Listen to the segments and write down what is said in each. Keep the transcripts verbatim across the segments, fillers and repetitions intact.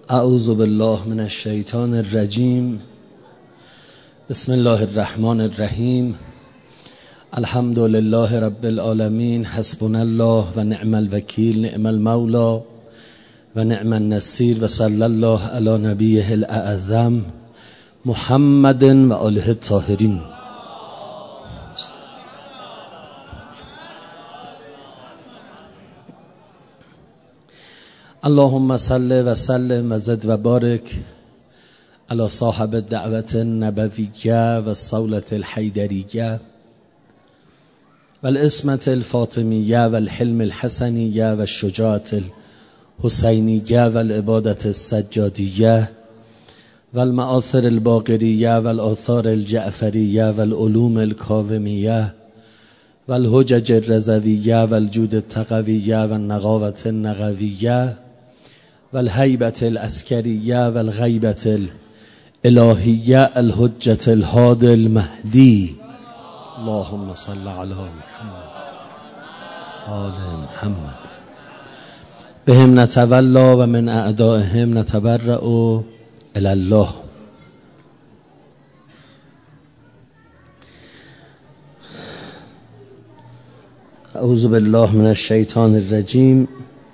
اعوذ بالله من الشیطان الرجیم. بسم الله الرحمن الرحیم. الحمد لله رب العالمین. حسبنا الله و نعم الوکیل، نعم المولا و نعم النصیر، و صلی الله علی نبیه الاعظم محمد و آله الطاهرین. اللهم صل و سلم و زد و بارک علی صاحب الدعوة النبویه و الصولة الحیدریه و الاسمة الفاطمیه و الحلم الحسنیه و الشجاعة الحسینیه و العبادة السجادیه و المآثر الباقریه و الآثار الجعفریه و العلوم الکاظمیه و الحجج الرضویه و الجود التقویه و النقاوة النقویه و الهیبة العسکریه و الغیبة الالهیه الحجة الهادی المهدی. اللهم صل علی محمد آل محمد. بهم نتولی و من اعدائهم نتبرأ الی الله. اعوذ بالله من الشیطان الرجیم.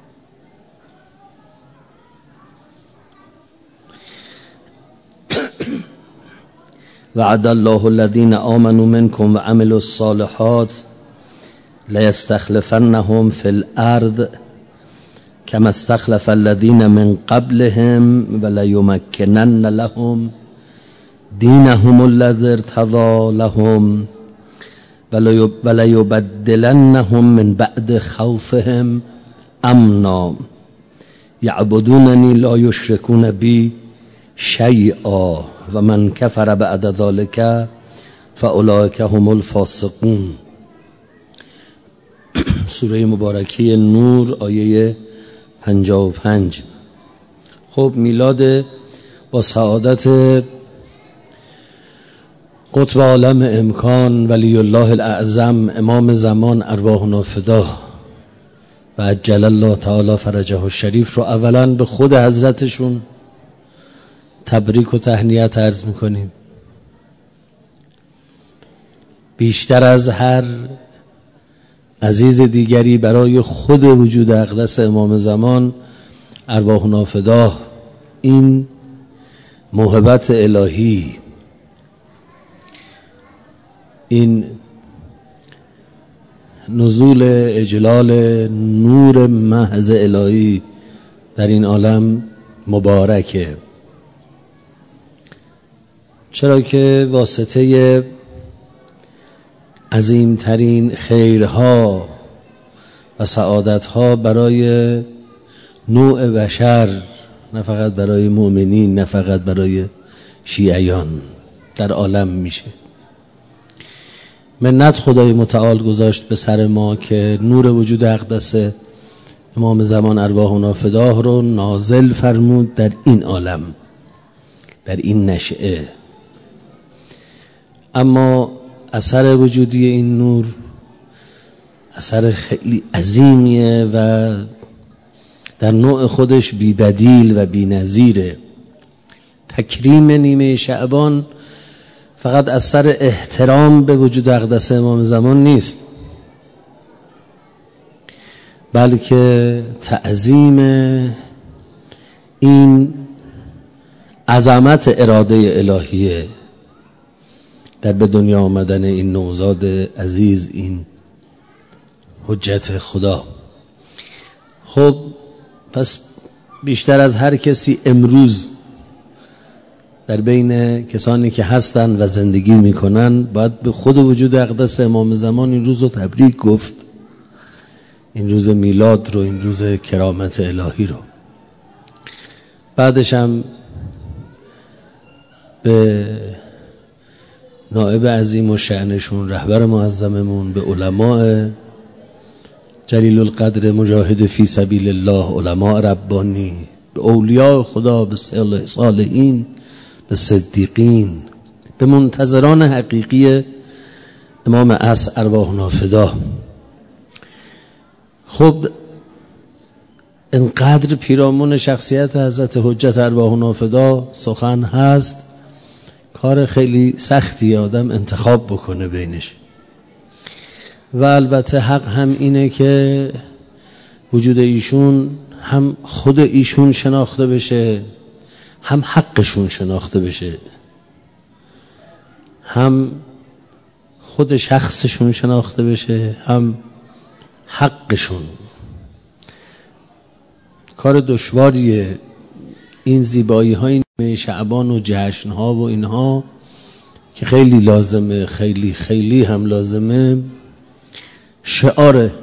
وعد الله الذين آمنوا منكم وعملوا الصالحات ليستخلفنهم في الأرض كما استخلف الذين من قبلهم وليمكنن لهم دينهم الذي ارتضى لهم وليبدلنهم من بعد خوفهم امنا يعبدونني لا يشركون بي شیئا و من کفر بعد ذلك فاولئک هم الفاسقون. سوره مبارکه نور آیه پنجاه و پنج. خب میلاد با سعادت قطب عالم امکان ولی الله الاعظم امام زمان ارواحنا فداه و عجل الله تعالی فرجه الشریف رو اولا به خود حضرتشون تبریک و تهنیت عرض میکنیم. بیشتر از هر عزیز دیگری برای خود وجود اقدس امام زمان ارواحنا فداه این موهبت الهی، این نزول اجلال نور محض الهی در این عالم مبارکه، چرا که واسطه عظیمترین خیرها و سعادتها برای نوع بشر، نه فقط برای مؤمنین، نه فقط برای شیعیان، در عالم میشه. منت خدای متعال گذاشت به سر ما که نور وجود اقدس امام زمان ارواحنا فداه رو نازل فرمود در این عالم، در این نشعه. اما اثر وجودی این نور اثر خیلی عظیمیه و در نوع خودش بی بدیل و بی نظیره. تکریم نیمه شعبان فقط اثر احترام به وجود اقدس امام زمان نیست، بلکه تعظیم این عظمت اراده الهیه در به دنیا آمدن این نوزاد عزیز، این حجت خدا. خب پس بیشتر از هر کسی امروز در بین کسانی که هستند و زندگی میکنن باید به خود وجود اقدس امام زمان این روز رو تبریک گفت، این روز میلاد رو، این روز کرامت الهی رو. بعدش هم به نائب عظیم و شأنشون، رهبر معظممون، به علماء جلیل القدر مجاهد فی سبیل الله، علماء ربانی، به اولیاء خدا، به صالحین، به صدیقین، به منتظران حقیقی امام عصر ارواحنا فداه. خب انقدر پیرامون شخصیت حضرت حجت ارواحنا فدا سخن هست، کار خیلی سختی آدم انتخاب بکنه بینش. و البته حق هم اینه که وجود ایشون هم خود ایشون شناخته بشه، هم حقشون شناخته بشه، هم خود شخصشون شناخته بشه، هم حقشون. کار دشواریه این زیبایی های نیمه شعبان و جشن ها و اینها که خیلی لازمه، خیلی خیلی هم لازمه، شعاره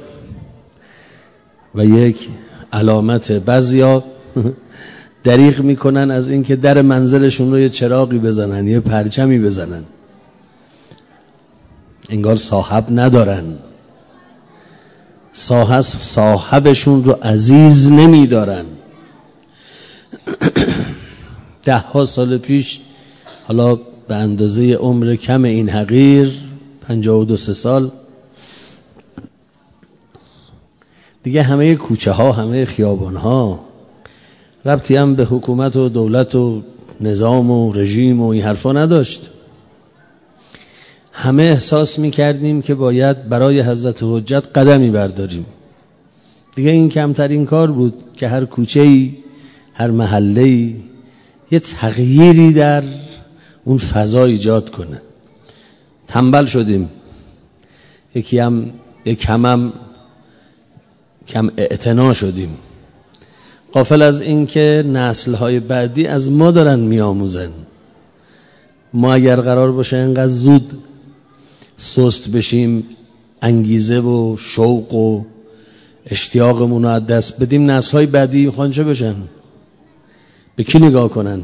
و یک علامت. بعضیا دریغ میکنن از اینکه در منزلشون رو یه چراغی بزنن، یه پرچمی بزنن، انگار صاحب ندارن، صاحب صاحبشون رو عزیز نمیدارن. ده ها سال پیش، حالا به اندازه عمر کم این حقیر، پنجاه و دو سه سال دیگه، همه کوچه ها، همه خیابان ها ربطی هم به حکومت و دولت و نظام و رژیم و این حرفا نداشت. همه احساس میکردیم که باید برای حضرت حجت قدمی برداریم. دیگه این کمترین کار بود که هر کوچه‌ای، هر محله‌ای یه تغییری در اون فضا ایجاد کنه. تنبل شدیم، یکی هم یک کم هم کم اعتنا شدیم، غافل از این که نسل‌های بعدی از ما دارن میآموزن. ما اگر قرار باشه اینقدر زود سست بشیم، انگیزه و شوق و اشتیاقمون رو از دست بدیم، نسل‌های بعدی میخوان چه بشن؟ به کی نگاه کنن؟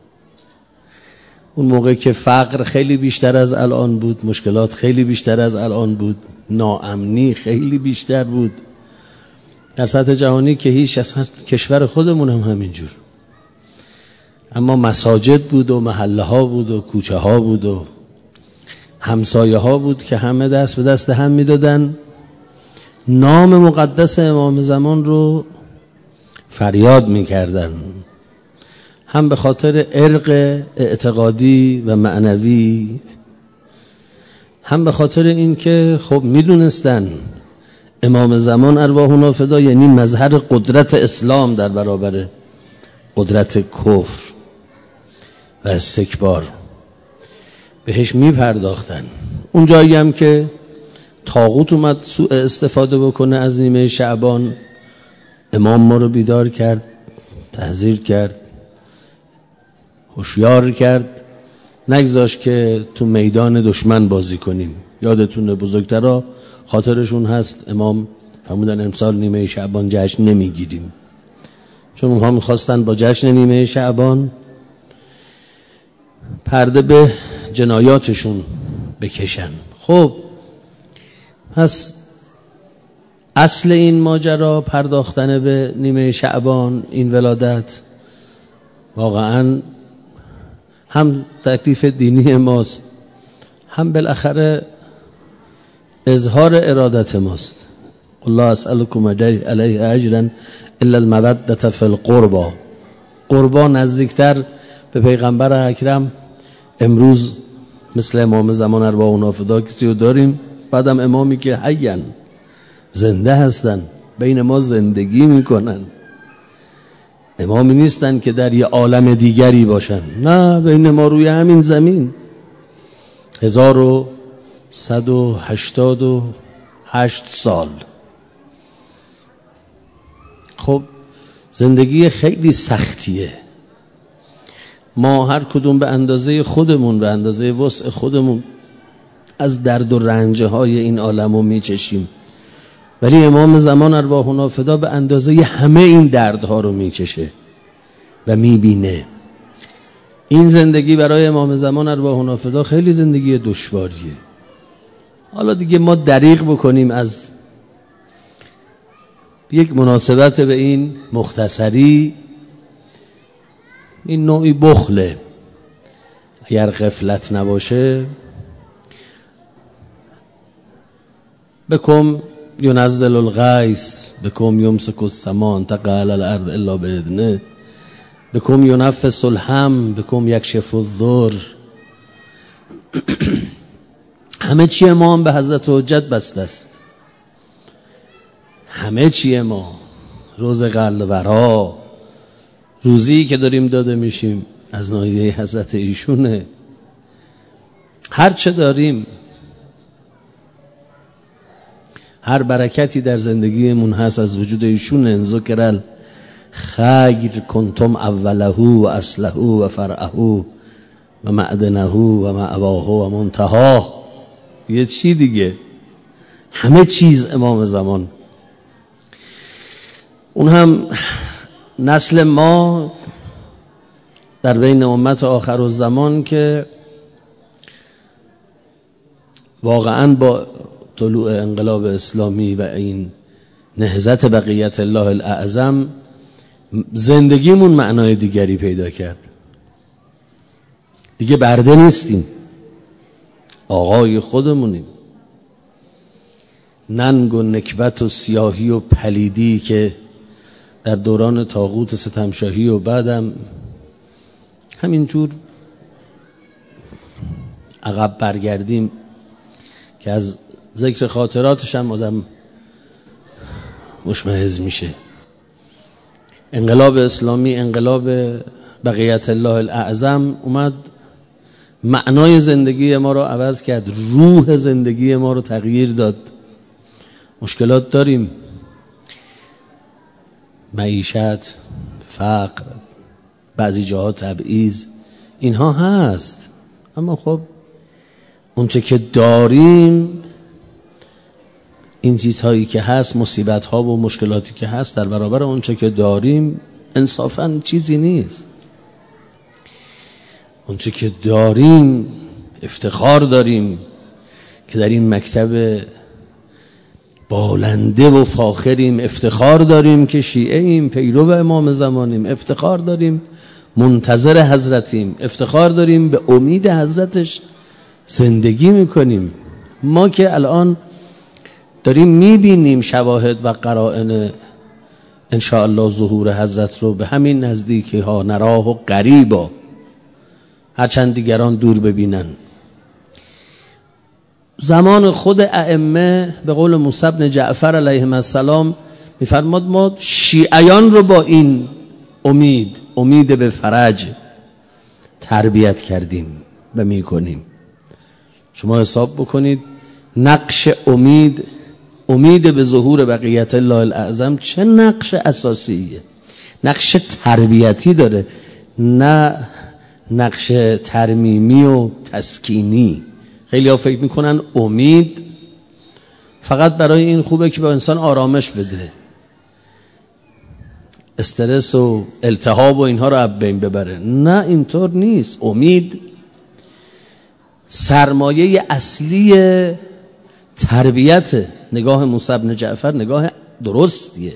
اون موقع که فقر خیلی بیشتر از الان بود، مشکلات خیلی بیشتر از الان بود، ناامنی خیلی بیشتر بود در سطح جهانی که هیچ، اصلا کشور خودمون هم همینجور. اما مساجد بود و محله ها بود و کوچه ها بود و همسایه ها بود که همه دست به دست هم میدادن، نام مقدس امام زمان رو فریاد میکردن، هم به خاطر ارق اعتقادی و معنوی، هم به خاطر این که خب میدونستن امام زمان ارواحنا فدا یعنی مظهر قدرت اسلام در برابر قدرت کفر و استکبار. بهش میپرداختن. اون جایی هم که طاغوت اومد سوء استفاده بکنه از نیمه شعبان، امام ما رو بیدار کرد، تحذیر کرد، هوشیار کرد، نگذاشت که تو میدان دشمن بازی کنیم. یادتونه بزرگترا خاطرشون هست، امام فرمودن امسال نیمه شعبان جشن نمیگیریم، چون اونها میخواستن با جشن نیمه شعبان پرده به جنایاتشون بکشن. خب پس اصل این ماجرا پرداختن به نیمه شعبان، این ولادت، واقعا هم تکلیف دینی ماست، هم بالاخره اظهار ارادت ماست. الله اسألكم علیه اجرا الا المودة فی القربى. قربا نزدیکتر به پیغمبر اکرم امروز مثل امام زمان ارواحنا فدا کسی رو داریم؟ بعدم امامی که حیاً زنده هستن، بین ما زندگی میکنن، امامی نیستن که در یه عالم دیگری باشن، نه، بین ما روی همین زمین هزار و صد و هشتاد و هشت سال. خب زندگی خیلی سختیه. ما هر کدوم به اندازه خودمون، به اندازه وسع خودمون از درد و رنج های این عالم رو میچشیم، ولی امام زمان ارواحنا فدا به اندازه همه این دردها رو میکشه و میبینه. این زندگی برای امام زمان ارواحنا فدا خیلی زندگی دشواریه. حالا دیگه ما دریغ بکنیم از یک مناسبت به این مختصری، این نوعی بخله. اگر غفلت نباشه بکن ینزل الغیث بکم یمسک السماء ان تقع علی الارض الا باذنه بکم ینفس الهم بکم یکشف الضر. همه چی ما هم به حضرت حجت بسته است. همه چی ما، روز قلورا، روزی که داریم داده میشیم از ناحیه حضرت ایشونه. هر چه داریم، هر برکتی در زندگیمون هست از وجود ایشونه. ان ذکر الخیر کنتم اوله و اصله و فرعه و معدنه و مأواه و منتهاه. یه چی دیگه، همه چیز امام زمان. اون هم نسل ما در بین امت آخر الزمان که واقعا با طلوع انقلاب اسلامی و این نهضت بقیت الله الاعظم زندگیمون معنای دیگری پیدا کرد. دیگه برده نیستیم، آقای خودمونیم. ننگ و نکبت و سیاهی و پلیدی که در دوران طاغوت ستمشاهی و بعدم همینجور عقب برگردیم که از ذکر خاطراتش هم آدم مشمئز میشه. انقلاب اسلامی، انقلاب بقیت الله الاعظم اومد معنای زندگی ما رو عوض کرد، روح زندگی ما رو تغییر داد. مشکلات داریم، معیشت، فقر، بعضی جاها تبعیض، اینها هست، اما خب اونچه که داریم، این چیزهایی که هست، مصیبت‌ها و مشکلاتی که هست، در برابر اونچه که داریم انصافاً چیزی نیست. اونچه که داریم افتخار داریم که در این مکتب بالنده و فاخریم، افتخار داریم که شیعه ایم، پیرو امام زمانیم، افتخار داریم منتظر حضرتیم، افتخار داریم به امید حضرتش زندگی میکنیم. ما که الان داریم میبینیم شواهد و قرائن انشاءالله ظهور حضرت رو به همین نزدیکی ها نراه و قریبا، هرچند دیگران دور ببینن. زمان خود ائمه به قول موسی بن جعفر علیهم السلام میفرماد ما شیعیان رو با این امید، امید به فرج تربیت کردیم و میکنیم. شما حساب بکنید نقش امید، امید به ظهور بقیت الله الاعظم چه نقش اساسیه. نقش تربیتی داره، نه نقش ترمیمی و تسکینی. خیلی ها فکر میکنن امید فقط برای این خوبه که به انسان آرامش بده، استرس و التهاب و اینها رو از بین ببره. نه، اینطور نیست. امید سرمایه اصلی تربیت. نگاه موسی بن جعفر نگاه درستیه.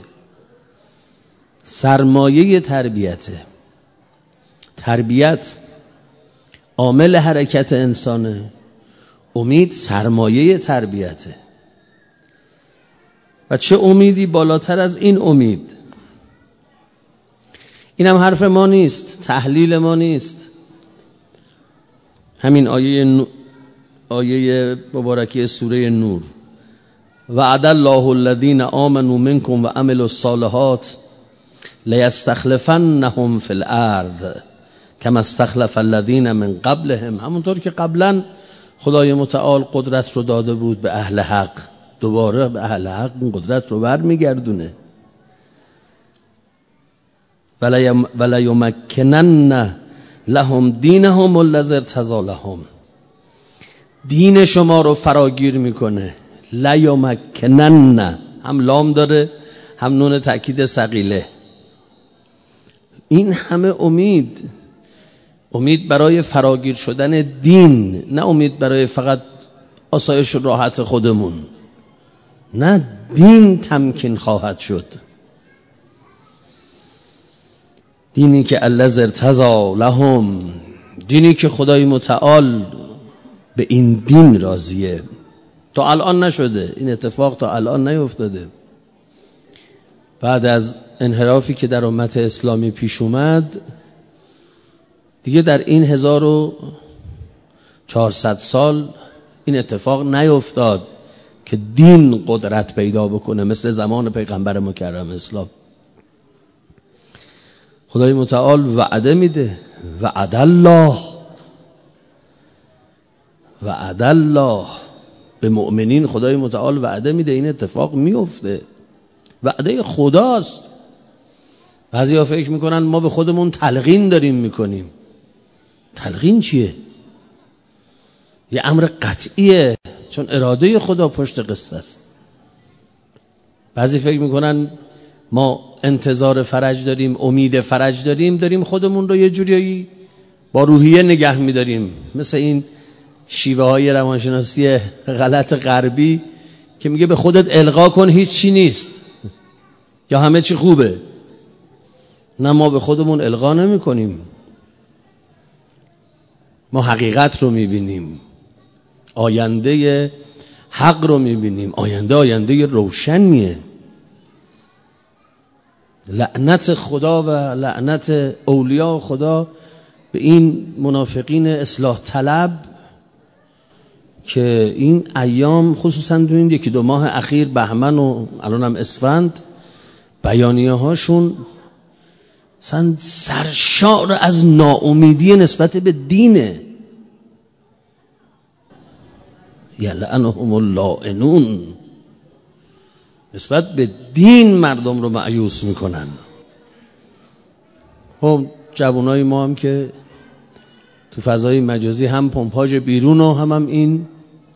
سرمایه تربیته. تربیت عامل حرکت انسانه، امید سرمایه تربیته. و چه امیدی بالاتر از این امید؟ این هم حرف ما نیست، تحلیل ما نیست. همین آیه ن... آیه مبارکه سوره نور، وعد الله الذین آمنوا منکم و عملوا الصالحات لیستخلفنهم فی الارض کما استخلف الذین من قبلهم. همونطور که قبلا خدای متعال قدرت رو داده بود به اهل حق، دوباره به اهل حق این قدرت رو برمیگردونه. ولا یمکنن لهم دینهم الذی ارتضی لهم. دین شما رو فراگیر میکنه. لا یمکنن، هم لام داره هم نون تأکید ثقیله. این همه امید، امید برای فراگیر شدن دین، نه امید برای فقط آسایش و راحت خودمون. نه، دین تمکین خواهد شد. دینی که الذی ارتضی لهم، دینی که خدای متعال به این دین راضیه. تا الان نشده، این اتفاق تا الان نیفتاده. بعد از انحرافی که در امت اسلامی پیش اومد دیگه در این هزار و چهارصد سال این اتفاق نیفتاد که دین قدرت پیدا بکنه مثل زمان پیغمبر مکرم اسلام. خدای متعال وعده میده، وعد الله وعد الله به مؤمنین خدای متعال وعده میده این اتفاق میفته، وعده خداست. بعضیا فکر میکنن ما به خودمون تلقین داریم میکنیم. تلقین چیه؟ یه امر قطعیه، چون اراده خدا پشت قصه است. بعضی فکر میکنن ما انتظار فرج داریم، امید فرج داریم، داریم خودمون رو یه جوری با روحیه نگه میداریم، مثل این شیوه های روانشناسی غلط غربی که میگه به خودت القا کن هیچ چی نیست یا همه چی خوبه. نه، ما به خودمون القا نمی کنیم، ما حقیقت رو میبینیم، آینده حق رو میبینیم، آینده آینده روشنیه. لعنت خدا و لعنت اولیاء خدا به این منافقین اصلاح طلب که این ایام خصوصا دو این یکی دو ماه اخیر بهمن و الان هم اسفند بیانیه هاشون سرشار از ناامیدی نسبت به دینه. یلعنهم اللائنون، نسبت به دین مردم رو مایوس میکنن. خب جوانای ما هم که تو فضای مجازی هم پمپاژ بیرون و هم, هم این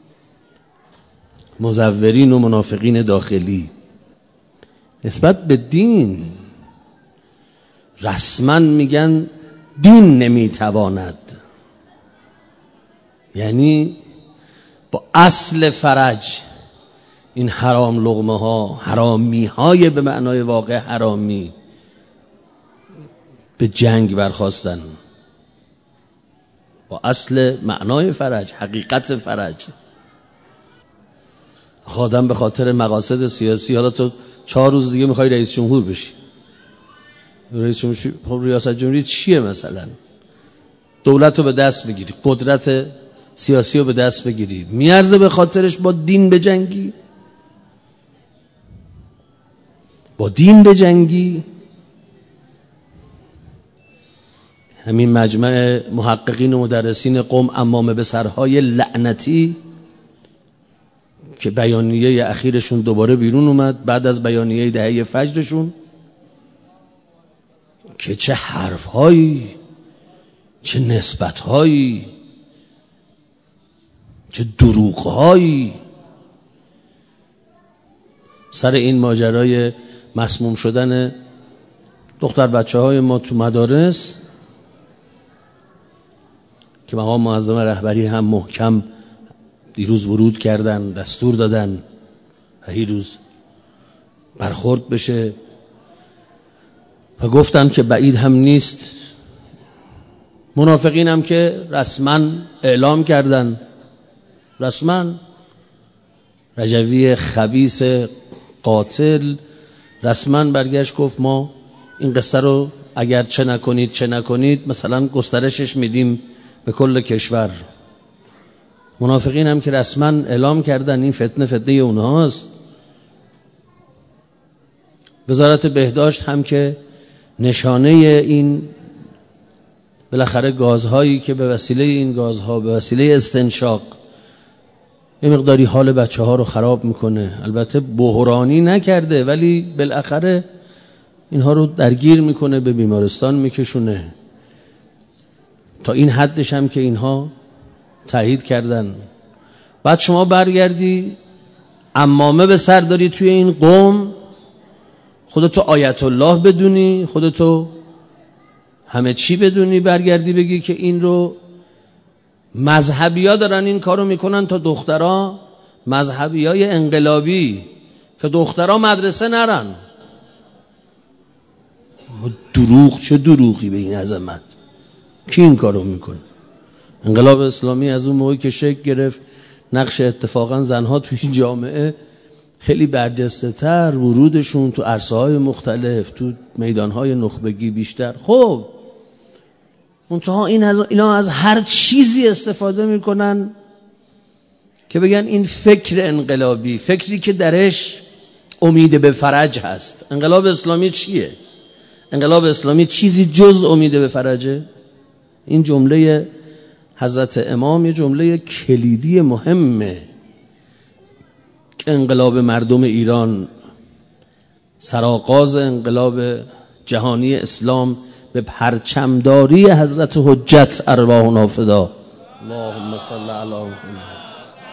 مزورین و منافقین داخلی نسبت به دین رسما میگن دین نمیتواند، یعنی با اصل فرج این حرام لقمه ها، حرامی های به معنای واقع حرامی، به جنگ برخواستن با اصل معنای فرج، حقیقت فرج. آدم به خاطر مقاصد سیاسی حالا تو چهار روز دیگه میخوای رئیس جمهور بشی، رئیس جمهوری خب ریاست جمهوری چیه؟ مثلا دولت رو به دست بگیری، قدرت سیاسی رو به دست بگیری، میارزه به خاطرش با دین بجنگی؟ با دین بجنگی؟ همین مجمع محققین و مدرسین قم عمامه به سرهای لعنتی که بیانیه اخیرشون دوباره بیرون اومد بعد از بیانیه دهه فجرشون، که چه حرفهایی، چه نسبتهایی، چه دروغهایی سر این ماجرای مسموم شدن دختر بچه های ما تو مدارس که مقام معظم رهبری هم محکم دیروز ورود کردن، دستور دادن هی روز برخورد بشه و گفتن که بعید هم نیست. منافقین هم که رسما اعلام کردن، رسما رجوی خبیث قاتل رسما برگشت گفت ما این قصه رو اگر چه نکنید چه نکنید مثلا گسترشش میدیم به کل کشور. منافقین هم که رسما اعلام کردن این فتنه فتنه اونهاست. وزارت بهداشت هم که نشانه این بالاخره گازهایی که به وسیله این گازها به وسیله استنشاق یه مقداری حال بچه ها رو خراب میکنه، البته بحرانی نکرده ولی بالاخره اینها رو درگیر میکنه، به بیمارستان میکشونه. تا این حدش هم که اینها تایید کردن. بعد شما برگردی عمامه به سر داری توی این قوم، خودتو آیت الله بدونی، خودتو همه چی بدونی، برگردی بگی که این رو مذهبی ها دارن این کارو میکنن تا دخترها، مذهبی های انقلابی، که دخترها مدرسه نرن. دروغ، چه دروغی به این عظمت؟ کی این کارو میکنه؟ انقلاب اسلامی از اون موقعی که شکل گرفت نقش اتفاقا زنها توی این جامعه خیلی برجسته تر، ورودشون تو عرصه های مختلف، تو میدان های نخبگی بیشتر. خب منتها این از اینا از هر چیزی استفاده میکنن که بگن این فکر انقلابی، فکری که درش امید به فرج هست. انقلاب اسلامی چیه؟ انقلاب اسلامی چیزی جز امید به فرجه؟ این جمله حضرت امام یه جمله کلیدی مهمه که انقلاب مردم ایران، سرآغاز انقلاب جهانی اسلام به پرچمداری حضرت حجت ارواحنا فدا. اللهم صل علی محمد.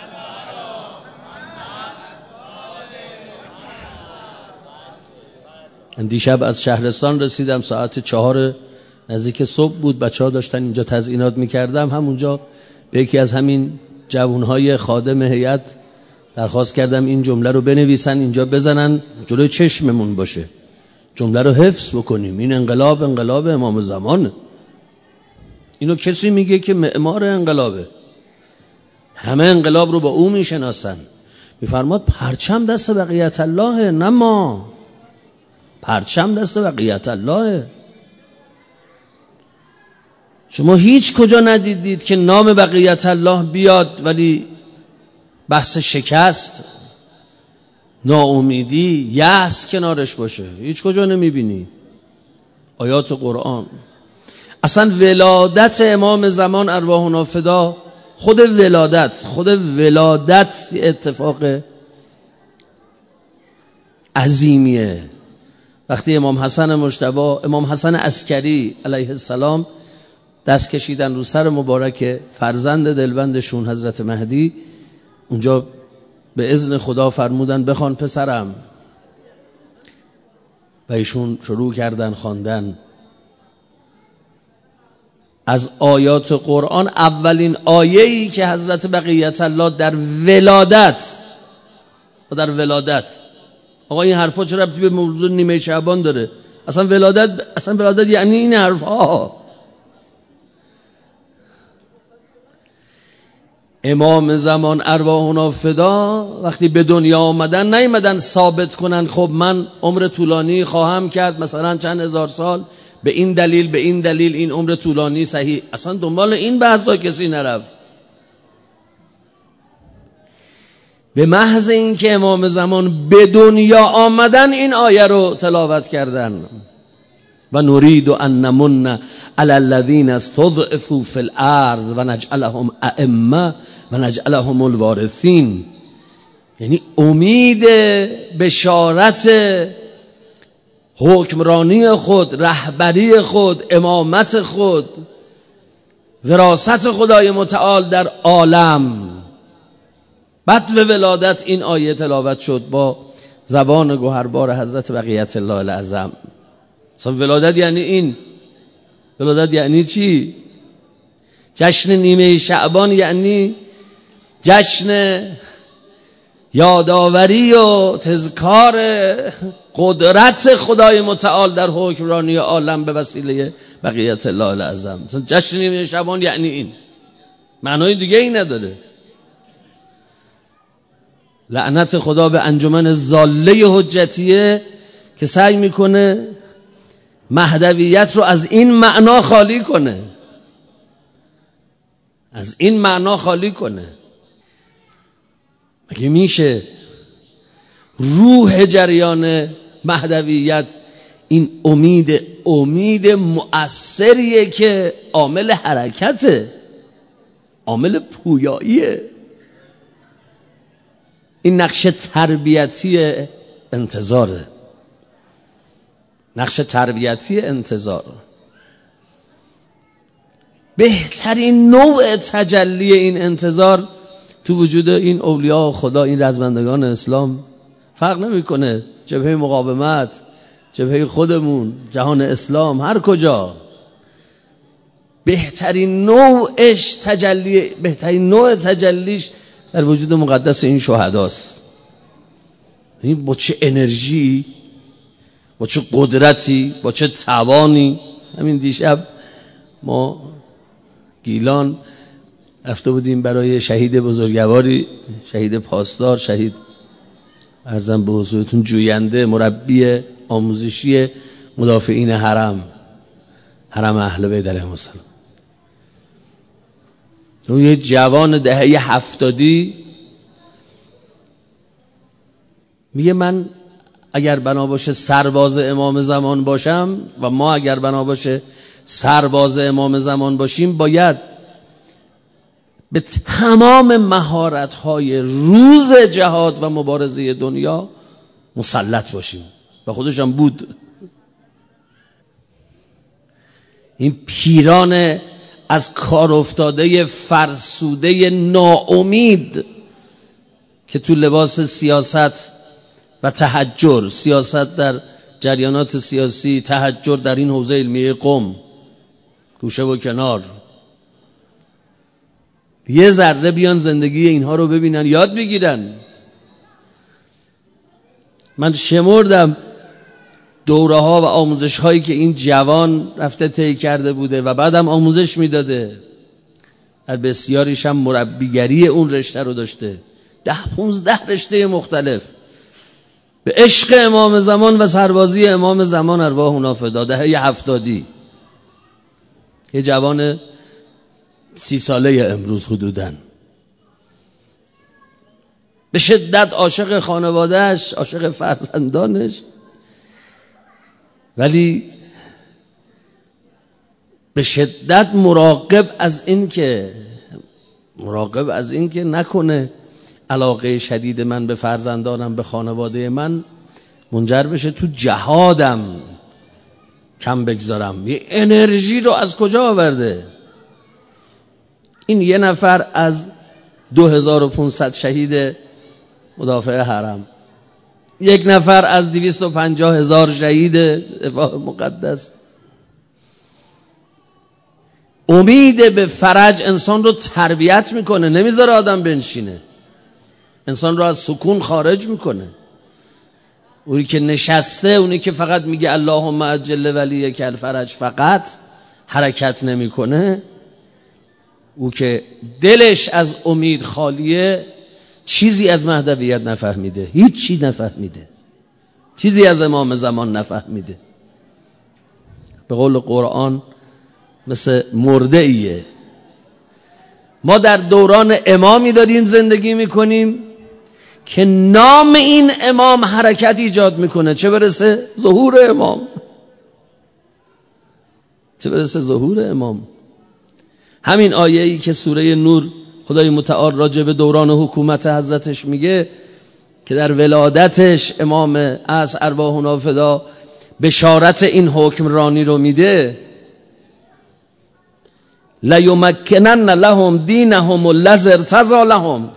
دیشب از شهرستان رسیدم، ساعت چهار نزدیک صبح بود، بچه ها داشتن اینجا تزیینات میکردم. همونجا به یکی از همین جوانهای خادم هیئت درخواست کردم این جمله رو بنویسن اینجا بزنن جلوی چشممون باشه، جمله رو حفظ بکنیم. این انقلاب انقلاب امام زمانه. اینو کسی میگه که معمار انقلابه، همه انقلاب رو با او میشناسن. میفرماد پرچم دست بقیت الله، نه ما. پرچم دست بقیت الله. شما هیچ کجا ندیدید که نام بقیت الله بیاد ولی بحث شکست، ناامیدی، یأس کنارش باشه؟ هیچ کجا نمیبینی. آیات قرآن. اصلا ولادت امام زمان ارواحنا فدا، خود ولادت خود ولادت اتفاق عظیمیه. وقتی امام حسن مجتبی، امام حسن عسکری علیه السلام دست کشیدن رو سر مبارک فرزند دلبندشون حضرت مهدی، اونجا به اذن خدا فرمودن بخوان پسرم، و ایشون شروع کردن خواندن از آیات قرآن. اولین آیه‌ای که حضرت بقیت الله در ولادت در ولادت آقا این حرفا چرا ربطی به موضوع نیمه شعبان داره؟ اصلا ولادت اصلا ولادت یعنی این حرفا. امام زمان ارواحنا فدا وقتی به دنیا آمدن نیومدن ثابت کنن خب من عمر طولانی خواهم کرد مثلا چند هزار سال، به این دلیل به این دلیل این عمر طولانی صحیح. اصلا دنبال این بحثا کسی نرفت. به محض این که امام زمان به دنیا آمدن این آیه رو تلاوت کردن. و نرید ان نمن علی الذین استضعفوا فی الارض و نجعلهم ائمه و نجعلهم الوارثین. یعنی امید بشارت حکمرانی خود، رهبری خود، امامت خود، وراثت خدای متعال در عالم. بعد به ولادت این آیه تلاوت شد با زبان گوهربار حضرت بقیت الله الاعظم. اصلا ولادت یعنی این. ولادت یعنی چی؟ جشن نیمه شعبان یعنی جشن یادآوری و تذکار قدرت خدای متعال در حکمرانی عالم به وسیله بقیت الله الاعظم. جشن نیمه شعبان یعنی این، معنای دیگه ای نداره. لعنت خدا به انجمن ضاله حجتیه که سعی میکنه مهدویت رو از این معنا خالی کنه، از این معنا خالی کنه. مگه میشه روح جریان مهدویت این امید امید مؤثریه که عامل حرکته، عامل پویاییه. این نقش تربیتی انتظاره، نقش تربیتی انتظار. بهترین نوع تجلی این انتظار تو وجود این اولیاء خدا، این رزمندگان اسلام فرق نمیکنه، جبهه مقاومت، جبهه خودمون، جهان اسلام، هر کجا. بهترین نوعش تجلی، بهترین نوع تجلیش در وجود مقدس این شهداست. این با چه انرژی، با چه قدرتی، با چه توانی. همین دیشب ما گیلان رفته بودیم برای شهید بزرگواری، شهید پاسدار، شهید عرضم به حضورتون جوینده، مربی آموزشی مدافعین حرم حرم اهل بیت علیهم السلام. اون یه جوان دهه هفتادی میگه من اگر بنا باشه سرباز امام زمان باشم و ما اگر بنا باشه سرباز امام زمان باشیم باید به تمام مهارت‌های روز جهاد و مبارزه دنیا مسلط باشیم. و خودش هم بود. این پیران از کار افتاده فرسوده ناامید که تو لباس سیاست و تحجر، سیاست در جریانات سیاسی، تحجر در این حوزه علمیه قم، گوشه و کنار، یه ذره بیان زندگی اینها رو ببینن، یاد بگیرن. من شمردم دوره ها و آموزش هایی که این جوان رفته طی کرده بوده و بعدم آموزش میداده. در بسیاریش هم مربیگری اون رشته رو داشته، ده پونزده رشته مختلف به عشق امام زمان و سربازی امام زمان ارواح اونا فدا. دهه هفتادی، یه جوان سی ساله امروز حدوداً، به شدت عاشق خانوادهش، عاشق فرزندانش، ولی به شدت مراقب از این که مراقب از این که نکنه علاقه شدید من به فرزندانم، به خانواده من منجر بشه تو جهادم کم بگذارم. یه انرژی رو از کجا آورده؟ این یه نفر از دو هزار و پانصد شهید مدافع حرم، یک نفر از دویست و پنجاه هزار شهید دفاع مقدس. امید به فرج انسان رو تربیت میکنه، نمیذاره آدم بنشینه، انسان رو از سکون خارج میکنه. اونی که نشسته، اونی که فقط میگه اللهم عجل ولیک الفرج، فقط حرکت نمیکنه، او که دلش از امید خالیه، چیزی از مهدویت نفهمیده، هیچی نفهمیده، چیزی از امام زمان نفهمیده. به قول قرآن مثل مرده ایه. ما در دوران امامی داریم زندگی میکنیم که نام این امام حرکت ایجاد میکنه، چه برسه ظهور امام، چه برسه ظهور امام. همین آیه‌ای که سوره نور خدای متعال راجع به دوران حکومت حضرتش میگه که در ولادتش امام از ارواحنا فدا بشارت این حکمرانی رو میده، لیمکنن لهم دینهم الذی ارتضی لهم.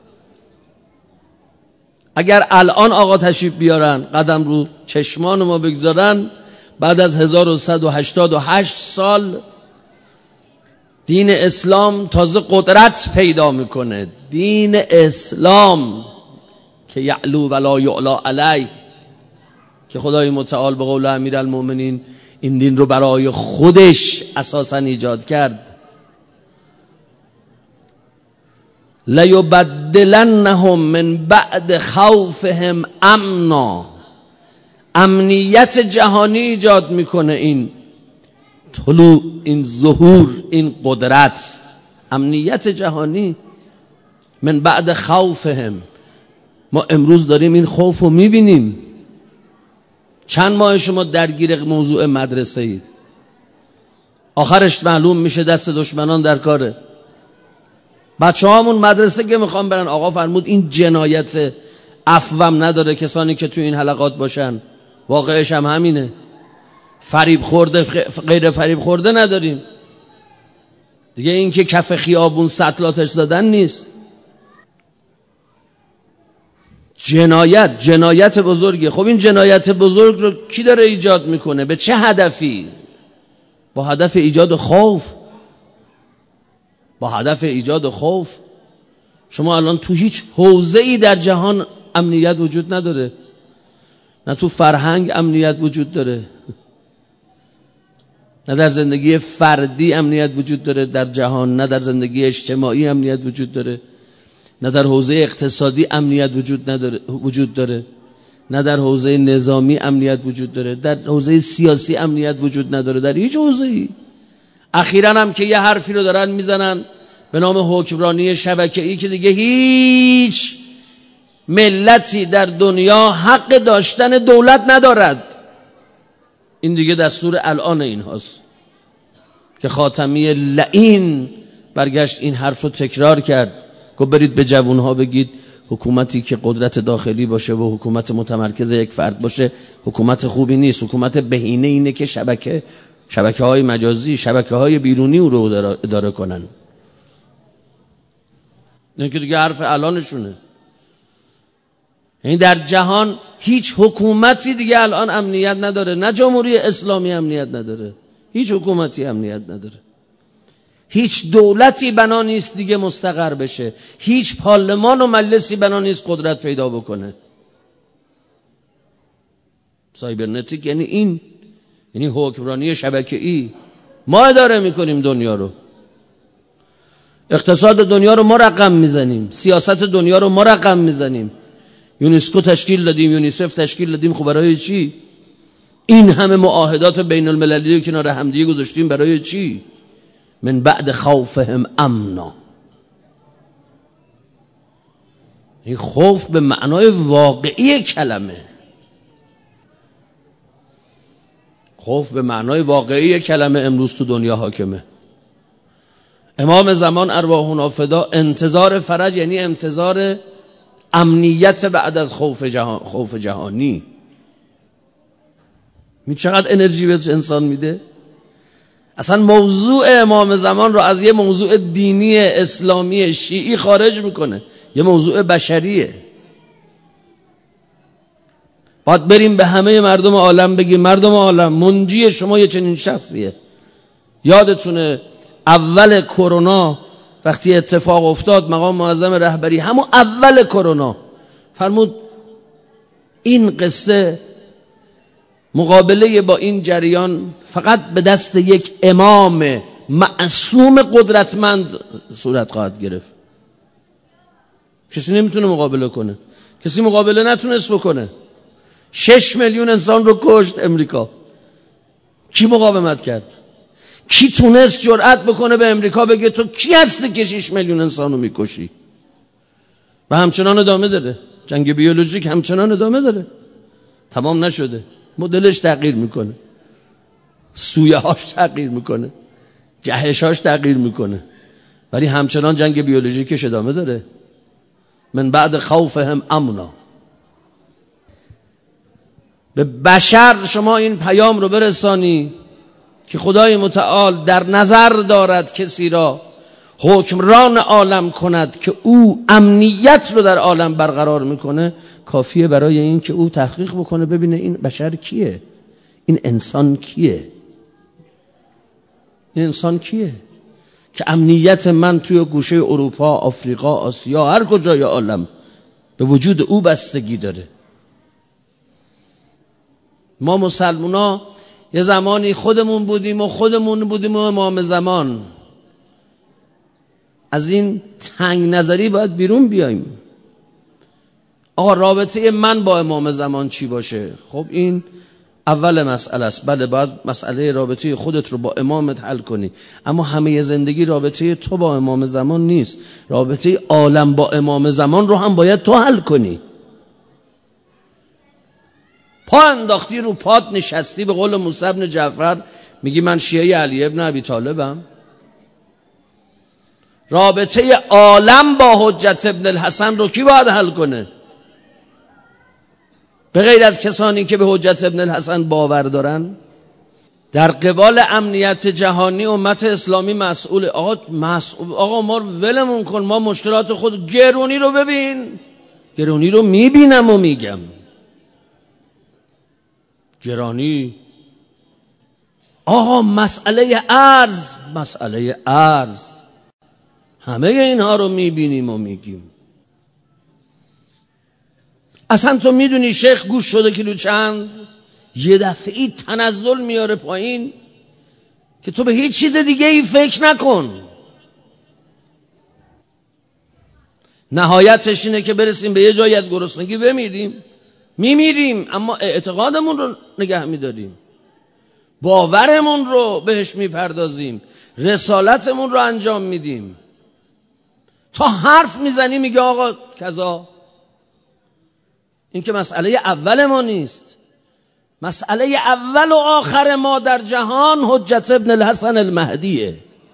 اگر الان آقا تشریف بیارن، قدم رو چشمان ما بگذارن، بعد از هزار و صد و هشتاد و هشت سال دین اسلام تازه قدرت پیدا میکنه. دین اسلام که یعلو ولا یعلا علیه، که خدای متعال به قول امیرالمؤمنین این دین رو برای خودش اساساً ایجاد کرد. لیبدلنهم من بعد خوفهم امنا. امنیت جهانی ایجاد میکنه این طلوع، این ظهور، این قدرت، امنیت جهانی. من بعد خوفهم، ما امروز داریم این خوف رو میبینیم. چند ماه شما درگیر موضوع مدرسه اید، آخرش معلوم میشه دست دشمنان در کاره. بچه هامون مدرسه که میخوان برن، آقا فرمود این جنایت عفوم نداره کسانی که تو این حلقات باشن. واقعش هم همینه. فریب خورده غیر فریب خورده نداریم دیگه. این که کف خیابون سطلاتش زدن نیست. جنایت، جنایت بزرگه. خب این جنایت بزرگ رو کی داره ایجاد میکنه؟ به چه هدفی؟ با هدف ایجاد خوف، با هدف ایجاد خوف. شما الان تو هیچ حوزه‌ای در جهان امنیت وجود نداره، نه تو فرهنگ امنیت وجود داره. نه در زندگی فردی امنیت وجود داره در جهان، نه در زندگی اجتماعی امنیت وجود داره، نه در حوزه اقتصادی امنیت وجود نداره وجود داره، نه در حوزه نظامی امنیت وجود داره، در حوزه سیاسی امنیت وجود نداره، در هیچ حوزه‌ای. اخیراً هم که یه حرفی رو دارن میزنن به نام حکمرانی شبکه‌ای که دیگه هیچ ملتی در دنیا حق داشتن دولت ندارد. این دیگه دستور الان این هاست که خاتمی لعین برگشت این حرف رو تکرار کرد، گفت برید به جوانها بگید حکومتی که قدرت داخلی باشه و حکومت متمرکز یک فرد باشه حکومت خوبی نیست. حکومت بهینه اینه که شبکه شبکه های مجازی، شبکه های بیرونی او رو اداره کنن. این که دیگه حرف الانشونه. یعنی در جهان هیچ حکومتی دیگه الان امنیت نداره، نه جمهوری اسلامی امنیت نداره، هیچ حکومتی امنیت نداره، هیچ دولتی بنا نیست دیگه مستقر بشه، هیچ پارلمان و مجلسی بنا نیست قدرت پیدا بکنه. سایبرنتیک یعنی این، یعنی حکمرانی شبکه‌ای. ما اداره میکنیم دنیا رو، اقتصاد دنیا رو ما رقم میزنیم، سیاست دنیا رو ما رقم میزنیم، یونسکو تشکیل دادیم، یونیسف تشکیل دادیم. خب برای چی؟ این همه معاهدات بین المللی رو کنار همدیگه گذاشتیم برای چی؟ من بعد خوفهم امنا. این خوف به معنای واقعی کلمه، خوف به معنای واقعی کلمه امروز تو دنیا حاکمه. امام زمان ارواحنا فدا انتظار فرج یعنی انتظار امنیت بعد از خوف جهان، خوف جهانی. می چقدر انرژی به انسان میده. اصلا موضوع امام زمان رو از یه موضوع دینی اسلامی شیعی خارج میکنه، یه موضوع بشریه. باید بریم به همه مردم عالم بگیم مردم عالم منجی شما یه چنین شخصیه. یادتونه اول کرونا وقتی اتفاق افتاد، مقام معظم رهبری همون اول کرونا فرمود این قصه مقابله با این جریان فقط به دست یک امام معصوم قدرتمند صورت خواهد گرفت. کسی نمیتونه مقابله کنه، کسی مقابله نتونست بکنه. شش میلیون انسان رو کشت امریکا. کی مقاومت کرد؟ کی تونست جرأت بکنه به امریکا بگه تو کی هستی که شش میلیون انسان رو میکشی؟ و همچنان ادامه داره. جنگ بیولوژیک همچنان ادامه داره، تمام نشده. مدلش تغییر میکنه، سویه هاش تغییر میکنه، جهش هاش تغییر میکنه، ولی همچنان جنگ بیولوژیکش ادامه داره. من بعد خوفهم امنا. به بشر شما این پیام رو برسانی که خدای متعال در نظر دارد کسی را حکمران عالم کند که او امنیت رو در عالم برقرار میکنه. کافیه برای این که او تحقیق بکنه ببینه این بشر کیه، این انسان کیه، این انسان کیه که امنیت من توی گوشه اروپا، آفریقا، آسیا، هر کجای عالم به وجود او بستگی داره. ما مسلمونا یه زمانی خودمون بودیم و خودمون بودیم و امام زمان. از این تنگ نظری باید بیرون بیاییم. آقا رابطه من با امام زمان چی باشه؟ خب این اول مسئله است. بله باید مسئله رابطه خودت رو با امامت حل کنی، اما همه زندگی رابطه تو با امام زمان نیست. رابطه عالم با امام زمان رو هم باید تو حل کنی. پا انداختی رو پات نشستی، به قول موسی بن جعفر میگی من شیعه علی ابن ابی طالبم. رابطه عالم با حجت ابن الحسن رو کی باید حل کنه؟ به غیر از کسانی که به حجت ابن الحسن باور دارن. در قبال امنیت جهانی امت اسلامی مسئول. آقا مسئول آقا ما ولمون کن، ما مشکلات خود. گرونی رو ببین، گرونی رو میبینم و میگم. گرانی آقا مسئله ارز، مسئله ارز همه اینها رو میبینیم و میگیم. اصلا تو میدونی شیخ گوش شده کیلو چند؟ یه دفعی تنزل میاره پایین، که تو به هیچ چیز دیگه ای فکر نکن. نهایتش اینه که برسیم به یه جایی از گرسنگی بمیریم، میمیریم اما اعتقادمون رو نگه میداریم، باورمون رو بهش میپردازیم، رسالتمون رو انجام میدیم. تا حرف میزنی میگه آقا کذا. این که مسئله اول ما نیست. مسئله اول و آخر ما در جهان حجت ابن الحسن المهدیه.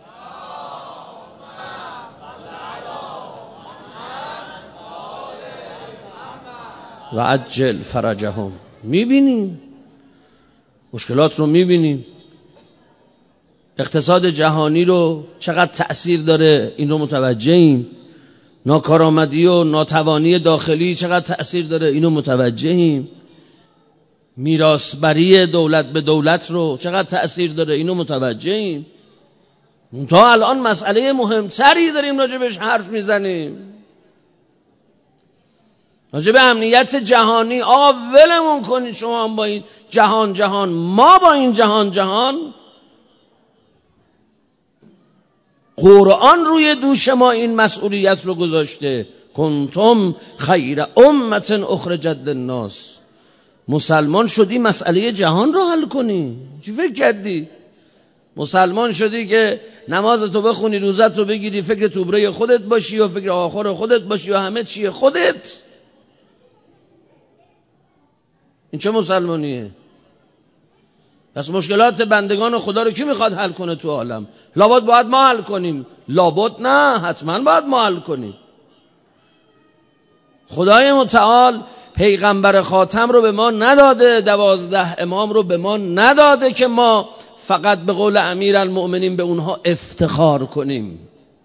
و عجل فرجهم. میبینیم مشکلات رو، میبینیم اقتصاد جهانی رو چقدر تأثیر داره، این رو متوجهیم. ناکارآمدی و ناتوانی داخلی چقدر تأثیر داره، اینو متوجهیم. میراثبری دولت به دولت رو چقدر تأثیر داره، اینو متوجهیم. تا الان مسئله مهمتری داریم راجبش حرف میزنیم، راجب امنیت جهانی. آقا ولمون کنید شما هم با این جهان جهان، ما با این جهان جهان. قرآن روی دوش ما این مسئولیت رو گذاشته. کنتم خیر امت اخرجت للناس. مسلمان شدی مسئله جهان رو حل کنی. چی فکر کردی؟ مسلمان شدی که نماز تو بخونی، روزت رو بگیری، فکر توبره خودت باشی و فکر آخر خودت باشی و همه چیه خودت. این چه مسلمانیه؟ پس مشکلات بندگان خدا رو کی میخواد حل کنه تو عالم؟ لابد باید ما حل کنیم. لابد نه، حتما باید ما حل کنیم. خدای متعال پیغمبر خاتم رو به ما نداده، دوازده امام رو به ما نداده که ما فقط به قول امیرالمؤمنین به اونها افتخار کنیم.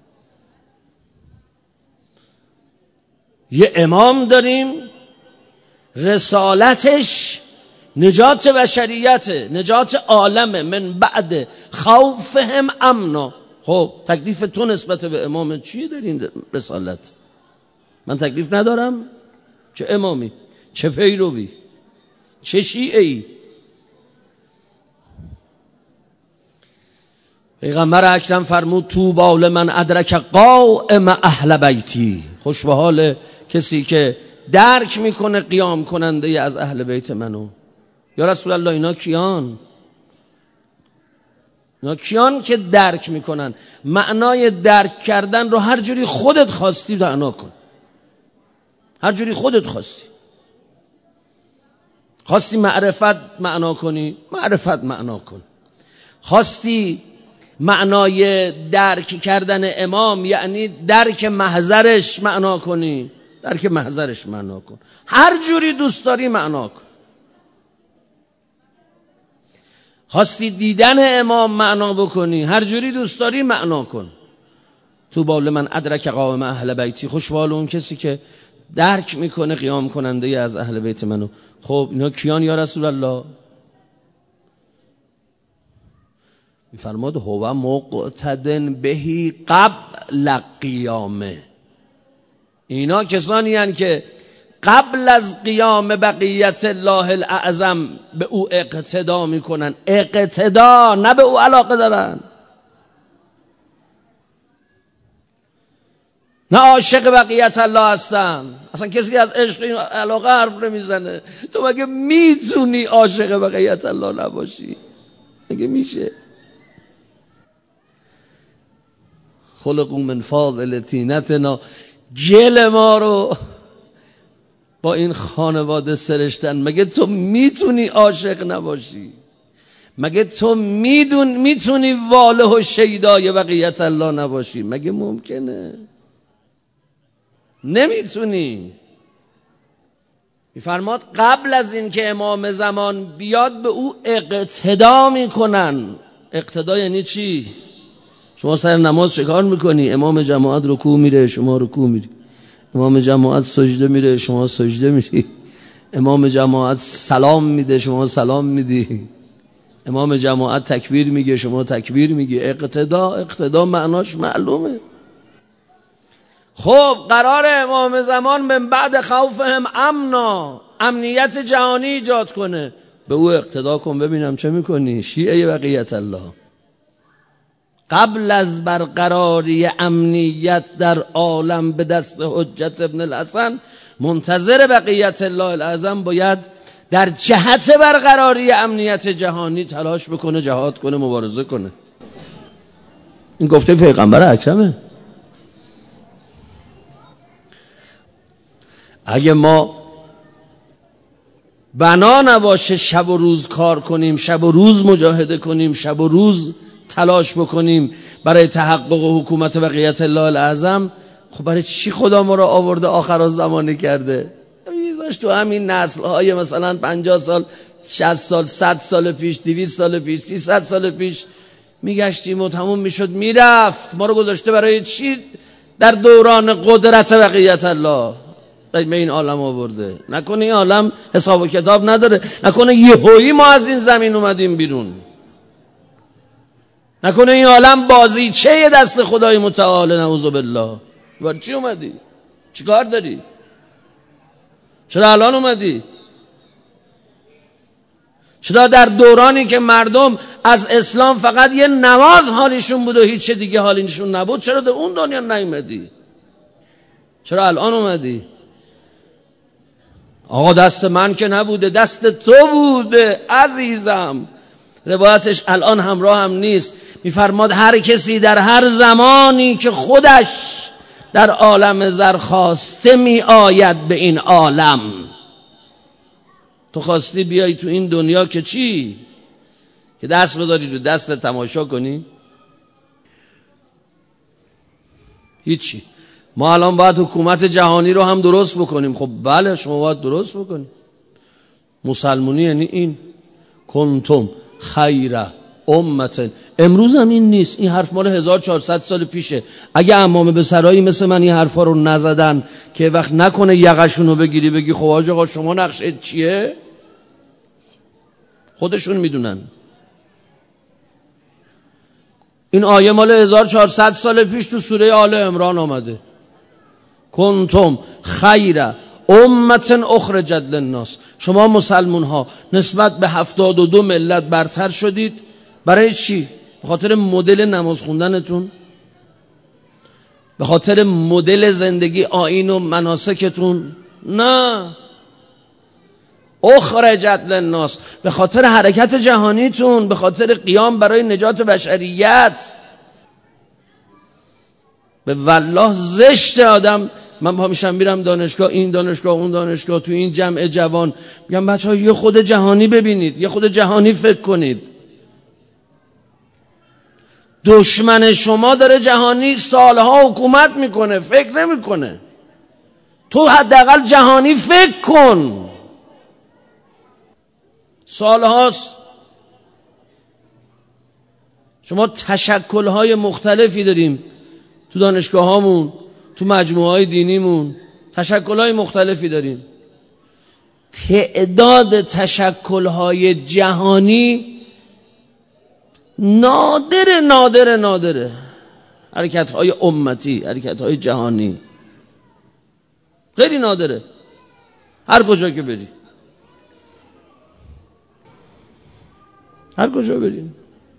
یه امام داریم رسالتش نجات بشریت، نجات عالم، من بعد خوفهم امنا. خب تکلیف تو نسبت به امام چیه در این رسالت؟ من تکلیف ندارم؟ چه امامی؟ چه پیروی؟ چه شیعه‌ای؟ پیغمبر اکرم فرمود طوبی لمن ادرک قائم اهل بیتی. خوش به حال کسی که درک میکنه قیام کننده از اهل بیت منو. یا رسول الله اینا کیان؟ اینا کیان که درک میکنن؟ معنای درک کردن رو هر جوری خودت خواستی معنا کن، هر جوری خودت خواستی. خواستی معرفت معنا کنی، معرفت معنا کن. خواستی معنای درک کردن امام یعنی درک محضرش معنا کنی، درک محضرش معنا کن. هر جوری دوست داری معنا کن. خواستی دیدن امام معنا بکنی، هر جوری دوست داری معنا کن. تو بال من ادرک قائم اهل بیتی. خوشحال اون کسی که درک میکنه قیام کننده از اهل بیت منو. خب اینا کیان یا رسول الله؟ میفرماد هو مقتدن بهی قبل قیامه. اینا کسانی هستند که قبل از قیام بقیت الله الاعظم به او اقتدا میکنن. اقتدا، نه به او علاقه دارن، نه عاشق بقیت الله هستن. اصلا کسی از عشق این علاقه حرف نمیزنه. تو مگه میتونی عاشق بقیت الله نباشی؟ مگه میشه؟ خلقوا من فاضل طینتنا. گل ما رو با این خانواده سرشتن. مگه تو میتونی عاشق نباشی؟ مگه تو میدون میتونی واله و شیدای بقیت الله نباشی؟ مگه ممکنه؟ نمیتونی. میفرماد قبل از این که امام زمان بیاد به او اقتدا میکنن. اقتدا یعنی چی؟ شما سر نماز چه کار میکنی؟ امام جماعت رکوع میره، شما رکوع میری. امام جماعت سجده میره، شما سجده میری. امام جماعت سلام میده، شما سلام میدی. امام جماعت تکبیر میگه، شما تکبیر میگی. اقتدا، اقتدا معناش معلومه. خب قرار امام زمان من بعد خوفهم امنا، امنیت جهانی ایجاد کنه. به او اقتدا کن ببینم چه میکنی. شیعه بقیت الله. قبل از برقراری امنیت در عالم به دست حجت ابن الحسن، منتظر بقیت الله الاعظم باید در جهت برقراری امنیت جهانی تلاش بکنه، جهاد کنه، مبارزه کنه. این گفته پیغمبر اکرمه. اگه ما بنا نباشه شب و روز کار کنیم، شب و روز مجاهده کنیم، شب و روز تلاش بکنیم برای تحقق حکومت بقیت الله الاعظم، خب برای چی خدا ما را آورده آخرالزمانه کرده؟ میذاش تو همین نسل‌های مثلا پنجاه سال، شصت سال، صد سال پیش، دویست سال پیش، سیصد سال پیش میگشتیم و تموم میشد میرفت. ما رو گذاشته برای چی در دوران قدرت بقیت الله به این عالم آورده؟ نکنه این عالم حساب و کتاب نداره؟ نکنه یهویی ما از این زمین اومدیم بیرون؟ نکنه این عالم بازیچه دست خدای متعال؟ نعوذ بالله. برای چی اومدی؟ چی کار داری؟ چرا الان اومدی؟ چرا در دورانی که مردم از اسلام فقط یه نماز حالیشون بود و هیچ دیگه حالیشون نبود، چرا در اون دنیا نیومدی؟ چرا الان اومدی؟ آقا دست من که نبوده، دست تو بوده عزیزم. روایتش الان همراه هم نیست، میفرماد هر کسی در هر زمانی که خودش در عالم زر خواسته می آید به این عالم. تو خواستی بیایی تو این دنیا که چی؟ که دست بذاری تو دست تماشا کنی؟ هیچی. ما الان باید حکومت جهانی رو هم درست بکنیم. خب بله شما باید درست بکنیم. مسلمونی یعنی این کنتم خیر امت. امروز هم این نیست، این حرف مال هزار و چهارصد سال پیشه. اگه امام به سرایی مثل من این حرفا رو نزدن که وقت نکنه یقشونو بگیری بگی خب آقا شما نقشه چیه، خودشون میدونن. این آیه مال هزار و چهارصد سال پیش تو سوره آل عمران آمده. کنتم خیر امت اخرجت للناس. شما مسلمون ها نسبت به هفتاد و دو ملت برتر شدید. برای چی؟ به خاطر مدل نماز خوندنتون؟ به خاطر مدل زندگی آیین و مناسکتون؟ نه. اخرجت للناس، به خاطر حرکت جهانیتون، به خاطر قیام برای نجات بشریت. به والله زشت آدم، من پا میشم میرم دانشگاه، این دانشگاه اون دانشگاه، تو این جمع جوان میگم بچه‌ها یه خود جهانی ببینید، یه خود جهانی فکر کنید. دشمن شما داره جهانی سالها حکومت میکنه، فکر نمیکنه. تو حداقل جهانی فکر کن. سالهاست شما تشکل‌های مختلفی داریم تو دانشگاه هامون، تو مجموعه های دینیمون تشکل‌های مختلفی داریم. تعداد تشکل‌های جهانی نادر نادر نادره. حرکت‌های امتی، حرکت‌های جهانی خیلی نادره. هر کجا که بری، هر کجا بریم،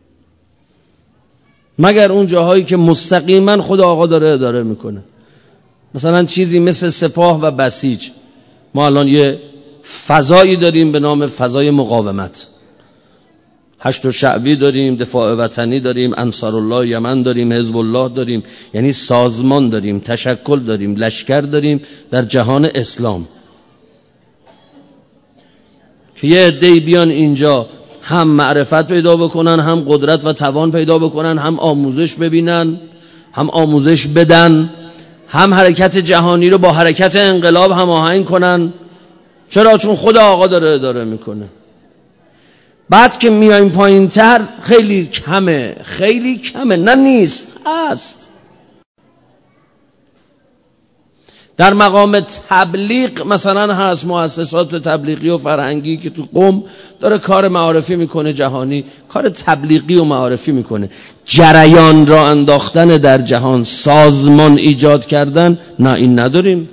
مگر اون جاهایی که مستقیما خود آقا داره اداره میکنه. مثلا چیزی مثل سپاه و بسیج. ما الان یه فضایی داریم به نام فضای مقاومت. هشت شعبی داریم، دفاع وطنی داریم، انصارالله یمن داریم، حزب الله داریم. یعنی سازمان داریم، تشکل داریم، لشکر داریم در جهان اسلام که یه عده‌ای بیان اینجا هم معرفت پیدا بکنن، هم قدرت و توان پیدا بکنن، هم آموزش ببینن، هم آموزش بدن، هم حرکت جهانی رو با حرکت انقلاب هماهنگ کنن. چرا؟ چون خود آقا داره اداره میکنه. بعد که میایم پایین تر خیلی کمه، خیلی کمه، نه نیست، هست. در مقام تبلیغ مثلا هست مؤسسات تبلیغی و فرهنگی که تو قم داره کار معارفی میکنه، جهانی کار تبلیغی و معارفی میکنه. جریان را انداختن در جهان، سازمان ایجاد کردن، نه این نداریم.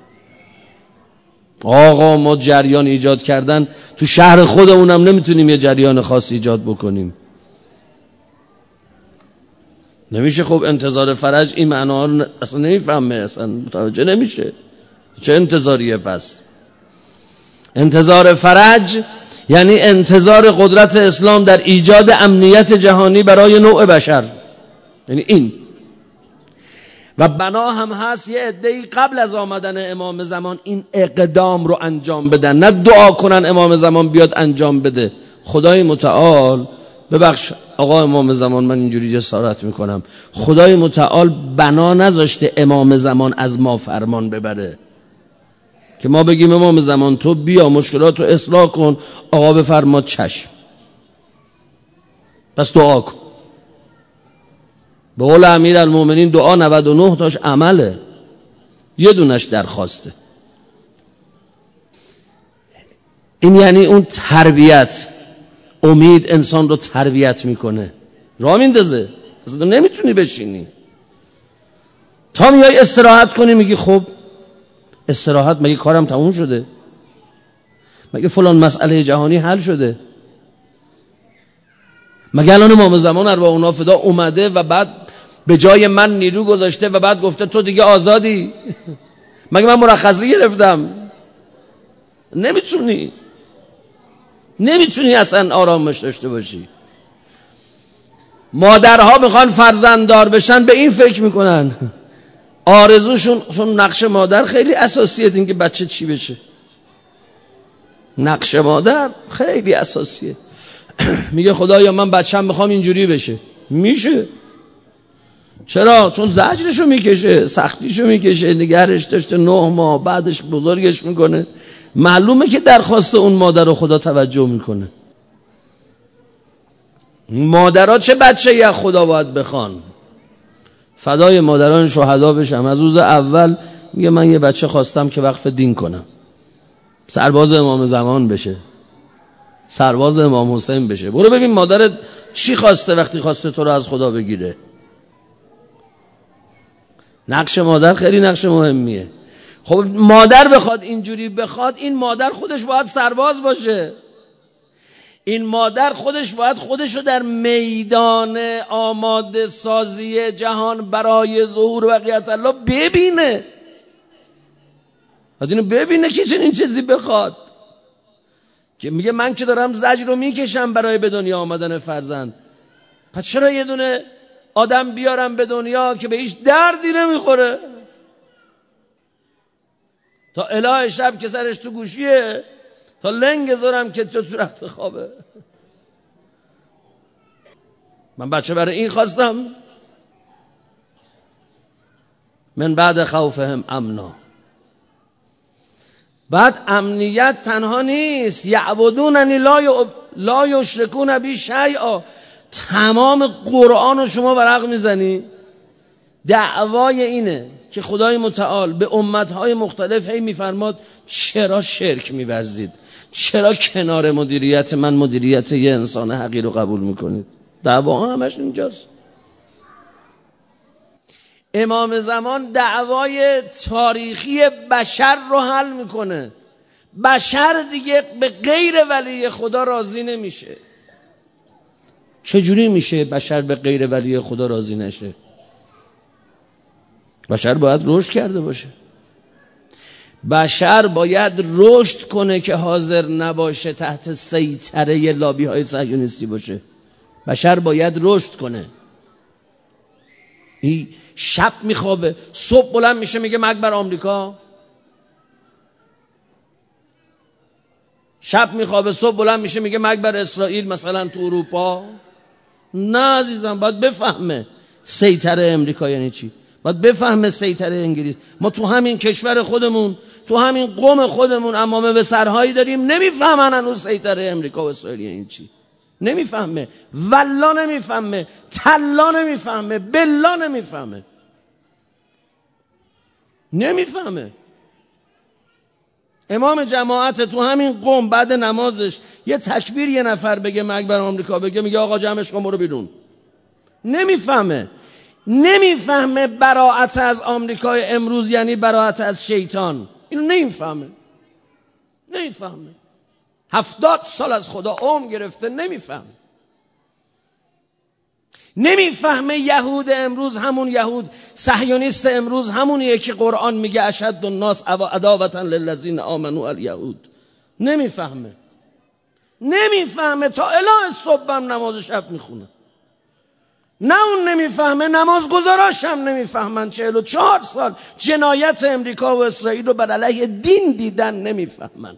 آقا ما جریان ایجاد کردن تو شهر خودمونم نمیتونیم یه جریان خاص ایجاد بکنیم. نمیشه. خب انتظار فرج این معنا رو اصلا نمیفهمه، اصلا متوجه نمیشه چه انتظاریه. پس انتظار فرج یعنی انتظار قدرت اسلام در ایجاد امنیت جهانی برای نوع بشر، یعنی این. و بنا هم هست یه عده‌ای قبل از آمدن امام زمان این اقدام رو انجام بدن، نه دعا کنن امام زمان بیاد انجام بده. خدای متعال، ببخش آقا امام زمان من اینجوری جسارت میکنم، خدای متعال بنا نذاشته امام زمان از ما فرمان ببره که ما بگیم امام زمان تو بیا مشکلات رو اصلاح کن، آقا بفرما چشم پس دعا کن. به قول امیرالمومنین دعا نود و نه تاش عمله، یه دونش درخواسته. این یعنی اون تربیت، امید انسان رو تربیت میکنه، راه میندازه، اصلا نمیتونی بشینی. تا میای استراحت کنی میگی خب استراحت، مگه کارم تموم شده؟ مگه فلان مسئله جهانی حل شده؟ مگه الان امام زمان ارواح فدا اومده و بعد به جای من نیرو گذاشته و بعد گفته تو دیگه آزادی؟ مگه من مرخصی گرفتم؟ نمیتونی نمیتونی اصلا آرامش داشته باشی. مادرها میخوان فرزنددار بشن، به این فکر میکنن، آرزوشون، چون نقش مادر خیلی اساسیه این که بچه چی بشه. نقش مادر خیلی اساسیه. میگه خدایا من بچه‌م میخوام اینجوری بشه. میشه. چرا؟ چون زجرشو میکشه، سختیشو میکشه، نگهرش داشته نه ماه، بعدش بزرگش میکنه. معلومه که درخواست اون مادر رو خدا توجه میکنه. مادرها چه بچه‌ای از خدا باید بخوان؟ فدای مادران شهدا بشم. از روز اول میگه من یه بچه خواستم که وقف دین کنم، سرباز امام زمان بشه، سرباز امام حسین بشه. برو ببین مادرت چی خواسته وقتی خواسته تو رو از خدا بگیره. نقش مادر خیلی نقش مهمیه. خب مادر بخواد اینجوری بخواد، این مادر خودش باید سرباز باشه. این مادر خودش باید خودش رو در میدان آماده سازی جهان برای ظهور وقیعت الله ببینه. باید اینو ببینه که چنین چیزی بخواد، که میگه من که دارم زجر رو میکشم برای به دنیا آمدن فرزند، پس چرا یه دونه آدم بیارم به دنیا که به هیچ دردی نمیخوره، تا اله شب که سرش تو گوشیه، تا لنگ زارم که تو تو رخت خوابه. من بچه برای این خواستم. من بعد خوفهم امنا. بعد امنیت تنها نیست، یعبدوننی لا لا یشرکون بی شیئا. تمام قرآن رو شما ورق میزنی، دعوای اینه که خدای متعال به امتهای مختلف هی میفرماد چرا شرک میورزید، چرا کنار مدیریت من مدیریت یه انسان حقیر رو قبول میکنید. دعوا همش اینجاست. امام زمان دعوای تاریخی بشر رو حل میکنه. بشر دیگه به غیر ولی خدا راضی نمیشه. چجوری میشه بشر به غیر ولی خدا راضی نشه؟ بشر باید رشد کرده باشه. بشر باید رشد کنه که حاضر نباشه تحت سیطره لابی های صهیونیستی باشه. بشر باید رشد کنه. این شب میخوابه، صبح بلند میشه میگه مرگ بر آمریکا. شب میخوابه، صبح بلند میشه میگه مرگ بر اسرائیل مثلا تو اروپا. نه عزیزم، باید بفهمه سیطره امریکا یعنی چی. باید بفهمه سیطره انگلیس. ما تو همین کشور خودمون، تو همین قوم خودمون امامه به سرهایی داریم نمیفهمن هنوز سیطره امریکا و اسرائیل یعنی چی. نمیفهمه، والله نمیفهمه، تلا نمیفهمه، بلا نمیفهمه، نمیفهمه. امام جماعت تو همین قوم بعد نمازش یه تکبیر یه نفر بگه مرگ بر آمریکا بگه، میگه آقا جمعش کن برو بیرون. نمیفهمه. نمیفهمه براءت از آمریکای امروز یعنی براءت از شیطان. اینو نمیفهمه. نمیفهمه. هفتاد سال از خدا عمر گرفته نمیفهمه. نمیفهمه یهود امروز همون یهود صهیونیست امروز همونیه که قرآن میگه اشد الناس عداوة للذین آمنوا الیهود. نمیفهمه نمیفهمه تا اله صبح هم نماز شب میخونه. نه اون نمیفهمه، نماز گذاراش هم نمیفهمن. چهل و چهار سال جنایت امریکا و اسرائیل رو بر علیه دین دیدن، نمیفهمن.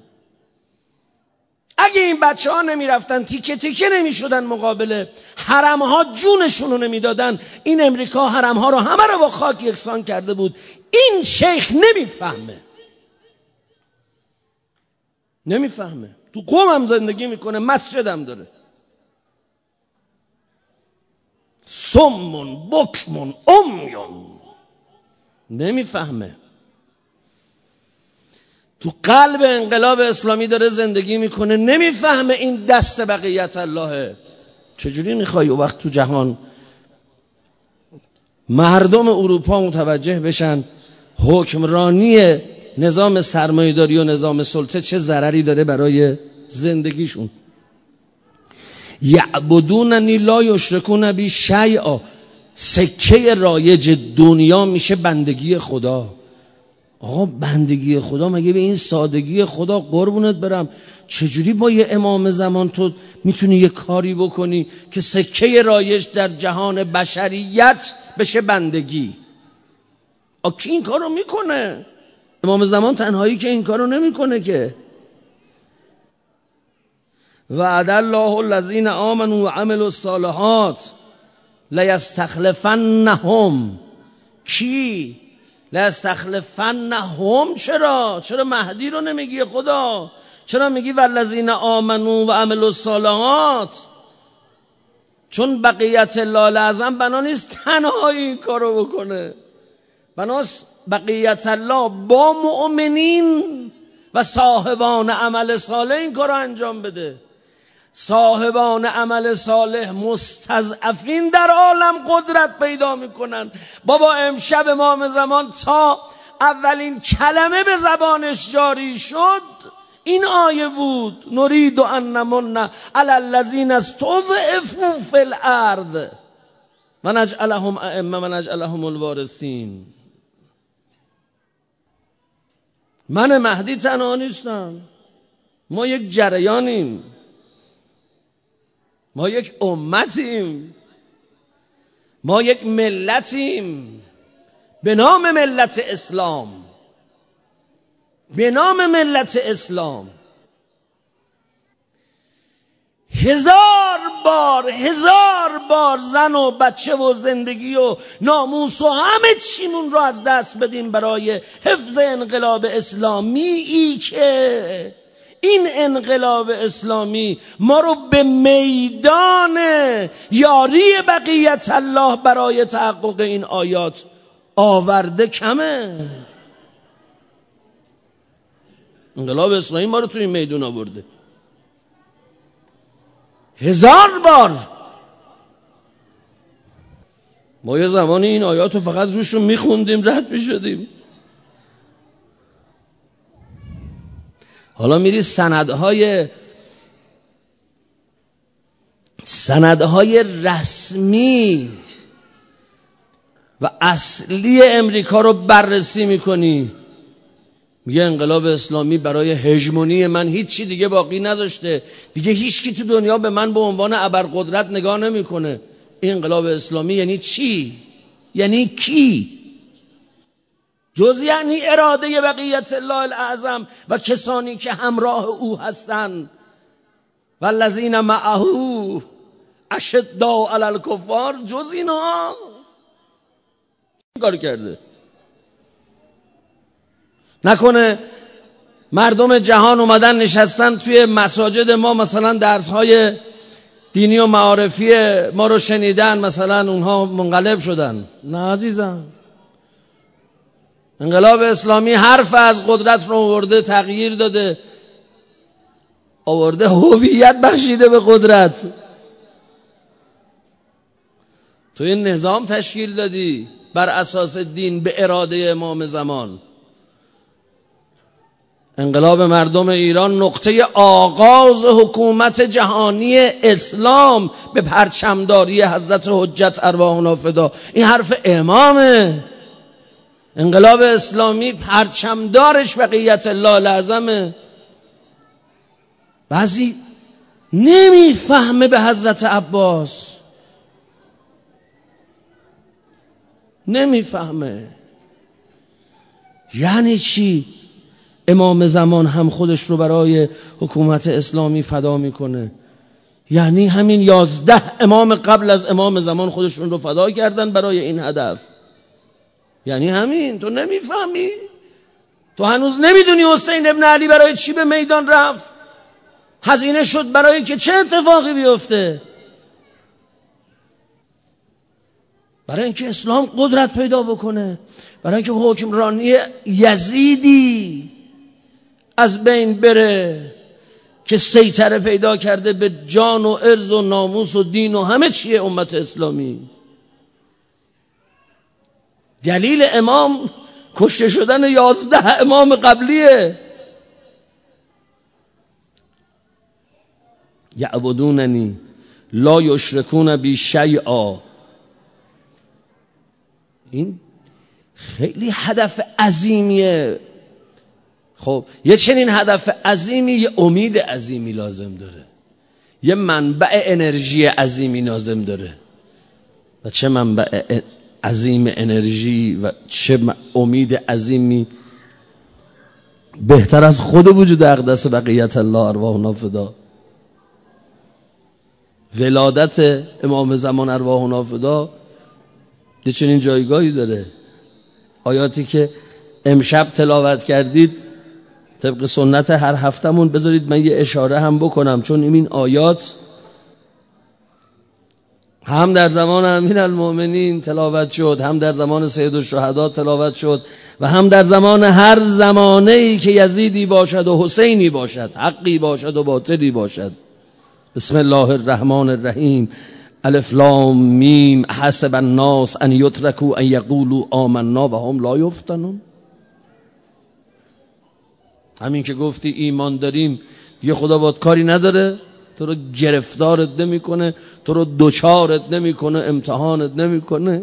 اگه این بچه ها نمی رفتن تیکه تیکه نمی شدن مقابل حرم ها، جونشون رو نمی دادن، این امریکا حرم ها رو همه رو با خاک یکسان کرده بود. این شیخ نمیفهمه نمیفهمه تو قم هم زندگی میکنه، مسجد هم داره. سمون بکمون امیون، نمیفهمه. تو قلب انقلاب اسلامی داره زندگی میکنه، نمیفهمه این دست بقیت اللهه. چجوری میخوای او وقت تو جهان مردم اروپا متوجه بشن حکمرانی نظام سرمایه‌داری و نظام سلطه چه ضرری داره برای زندگیشون؟ یعبدوننی لا یشرکون بی شیئا. سکه رایج دنیا میشه بندگی خدا. آقا بندگی خدا مگه به این سادگی خدا؟ قربونت برم، چجوری با یه امام زمان تو میتونی یه کاری بکنی که سکه رایج در جهان بشریت بشه بندگی؟ آ کی این کارو میکنه؟ امام زمان تنهایی که این کارو نمیکنه که. وعد الله الذین آمنوا وعملوا الصالحات لیستخلفنهم. کی؟ لیستخلفنهم. چرا؟ چرا مهدی رو نمیگی خدا؟ چرا میگی والذین آمنوا وعملوا الصالحات؟ چون بقیت الله الاعظم بنا نیست تنهایی این کارو بکنه، بناست بقیت الله با مؤمنین و صاحبان عمل صالح این کارو انجام بده. صاحبان عمل صالح مستضعفین در عالم قدرت پیدا میکنن. بابا امشب امام زمان تا اولین کلمه به زبانش جاری شد این آیه بود: نرید ان نمن علی الذین استضعفوا فی الارض و نجعلهم ائمه و نجعلهم الوارثین. من مهدی تنها نیستم، ما یک جریانیم، ما یک امتیم، ما یک ملتیم به نام ملت اسلام، به نام ملت اسلام. هزار بار هزار بار زن و بچه و زندگی و ناموس و همه چیمون رو از دست بدیم برای حفظ انقلاب اسلامی، ای که این انقلاب اسلامی ما رو به میدان یاری بقیت الله برای تحقق این آیات آورده. کمه؟ انقلاب اسلامی ما رو تو این میدون آورده هزار بار. ما یه زمانی این آیات رو فقط روشون میخوندیم رد میشدیم، حالا میری سندهای سندهای رسمی و اصلی امریکا رو بررسی میکنی، میگه انقلاب اسلامی برای هژمونی من هیچی دیگه باقی نذاشته، دیگه هیچ کی تو دنیا به من به عنوان ابرقدرت نگاه نمیکنه. این انقلاب اسلامی یعنی چی؟ یعنی کی؟ جز یعنی اراده بقیت الله الاعظم و کسانی که همراه او هستند. والذین معه اشداء علی الکفار، جز اینا کار کرده. نکنه مردم جهان اومدن نشستن توی مساجد ما، مثلا درس‌های دینی و معارفی ما رو شنیدن، مثلا اونها منقلب شدن؟ نه عزیزم، انقلاب اسلامی حرف از قدرت رو آورده، تغییر داده، آورده هویت بخشیده به قدرت. تو این نظام تشکیل دادی بر اساس دین به اراده امام زمان. انقلاب مردم ایران نقطه آغاز حکومت جهانی اسلام به پرچمداری حضرت حجت ارواحنا فدا. این حرف امامه. انقلاب اسلامی پرچمدارش بقیت الله الاعظمه. بعضی نمیفهمه به حضرت عباس، نمیفهمه یعنی چی امام زمان هم خودش رو برای حکومت اسلامی فدا میکنه. یعنی همین یازده امام قبل از امام زمان خودشون رو فدا کردن برای این هدف. یعنی همین. تو نمیفهمی؟ تو هنوز نمیدونی حسین ابن علی برای چی به میدان رفت؟ هزینه شد برای که چه اتفاقی بیفته؟ برای اینکه اسلام قدرت پیدا بکنه، برای اینکه حکمرانی یزیدی از بین بره که سیطره پیدا کرده به جان و عرض و ناموس و دین و همه چیه امت اسلامی. دلیل امام کشته شدن یازده امام قبلیه. یعبدوننی لا یشرکون بی شیئا. این خیلی هدف عظیمیه. خب یه چنین هدف عظیمی یه امید عظیمی لازم داره، یه منبع انرژی عظیمی لازم داره. و چه منبع عظیم انرژی و چه امید عظیمی بهتر از خود وجود اقدس بقیت الله ارواحنا فدا. ولادت امام زمان ارواحنا فدا یه چنین جایگاهی داره. آیاتی که امشب تلاوت کردید طبق سنت هر هفتمون بذارید من یه اشاره هم بکنم، چون این آیات هم در زمان امیرالمؤمنین تلاوت شد، هم در زمان سید الشهدا تلاوت شد و هم در زمان هر زمانه‌ای که یزیدی باشد و حسینی باشد، حقی باشد و باطلی باشد. بسم الله الرحمن الرحیم. الف لام میم حسب الناس ان یترکوا ان یقولوا آمنا و هم لا یفتنون. همین که گفتی ایمان داریم یه خدا باید کاری نداره، تو رو گرفتارت نمیکنه، تو رو دوچارت نمیکنه، امتحانت نمیکنه.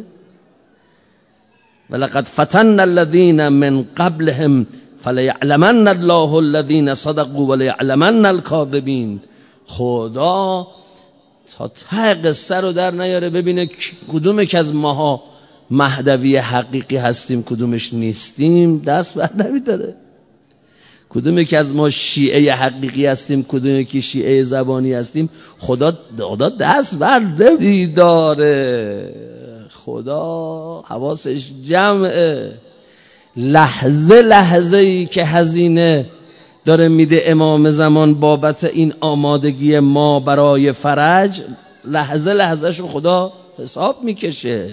ولقد فتن الذين من قبلهم فليعلمن الله الذين صدقوا وليعلمن الكاذبين. خدا تا ته قصه رو در نیاره ببینه کدوم که از ماها مهدوی حقیقی هستیم کدومش نیستیم، دست بر نمیداره. کدوم که از ما شیعه حقیقی هستیم کدوم که شیعه زبانی هستیم، خدا خدا دست بر نمیداره. خدا حواسش جمعه. لحظه لحظه ای که هزینه داره میده امام زمان بابت این آمادگی ما برای فرج، لحظه لحظه شو خدا حساب میکشه.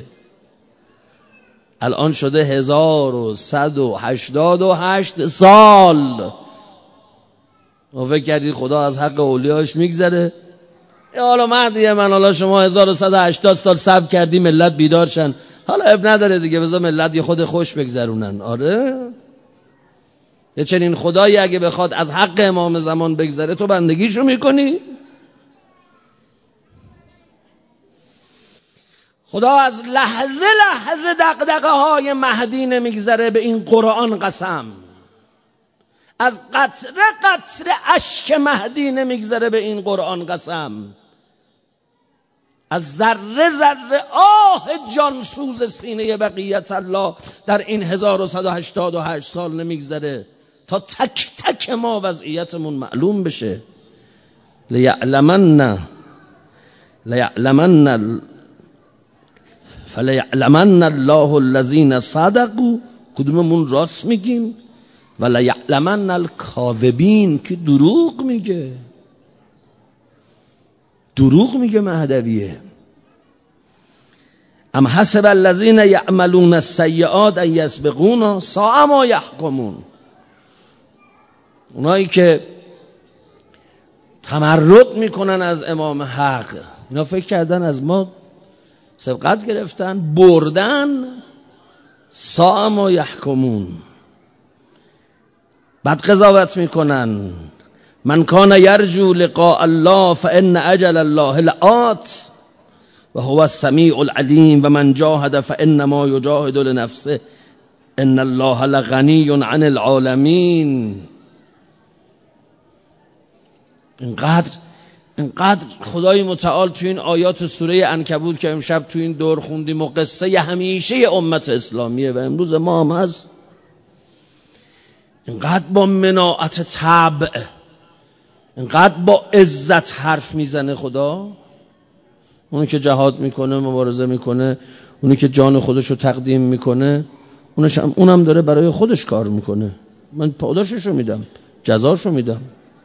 الان شده هزار و صد و هشتاد و هشت سال. و فکر کردید خدا از حق اولیاش میگذره؟ حالا مهدی من، حالا شما هزار و صد و هشتاد سال صبر کردی ملت بیدار شن، حالا اب نداره دیگه، بذار ملت یه خود خوش بگذرونن. آره یه چنین خدایی اگه بخواد از حق امام زمان بگذره تو بندگیشو میکنی؟ خدا از لحظه لحظه دغدغه های مهدی نمیگذره. به این قرآن قسم. از قطره قطره اشک مهدی نمیگذره. به این قرآن قسم. از ذره ذره آه جانسوز سینه بقیت الله در این هزار و صد و هشتاد و هشت سال نمیگذره تا تک تک ما وضعیتمون معلوم بشه. لیعلمن لیعلمن فلیعلمن الله الذین صدقوا، کدوممون راست میگیم، و لیعلمن الکاذبین که دروغ میگه. دروغ میگه مهدویه. ام حسب الذین یعملون السیئات ان یسبقونا ساء ما یحکمون. اونایی که تمرد میکنن از امام حق، اینا فکر کردن از ما سبقت گرفتن، بردن. ساء ما یحکمون. بعد قضاوت میکنن من کان یرجو لقاء الله فان اجل الله لآت و هو السمیع العلیم و من جاهد فانما یجاهد لنفسه ان الله لغنی عن العالمین. اینقدر اینقدر خدای متعال تو این آیات سوره عنکبوت که امشب تو این دور خوندیم و قصه همیشه امت اسلامیه و امروز ما هم هست، اینقدر با مناعت طبع، اینقدر با عزت حرف میزنه خدا. اونی که جهاد میکنه، مبارزه میکنه، اونی که جان خودش رو تقدیم میکنه، اونش هم اونم داره برای خودش کار میکنه. من پاداشش رو میدم، جزاش رو میدم.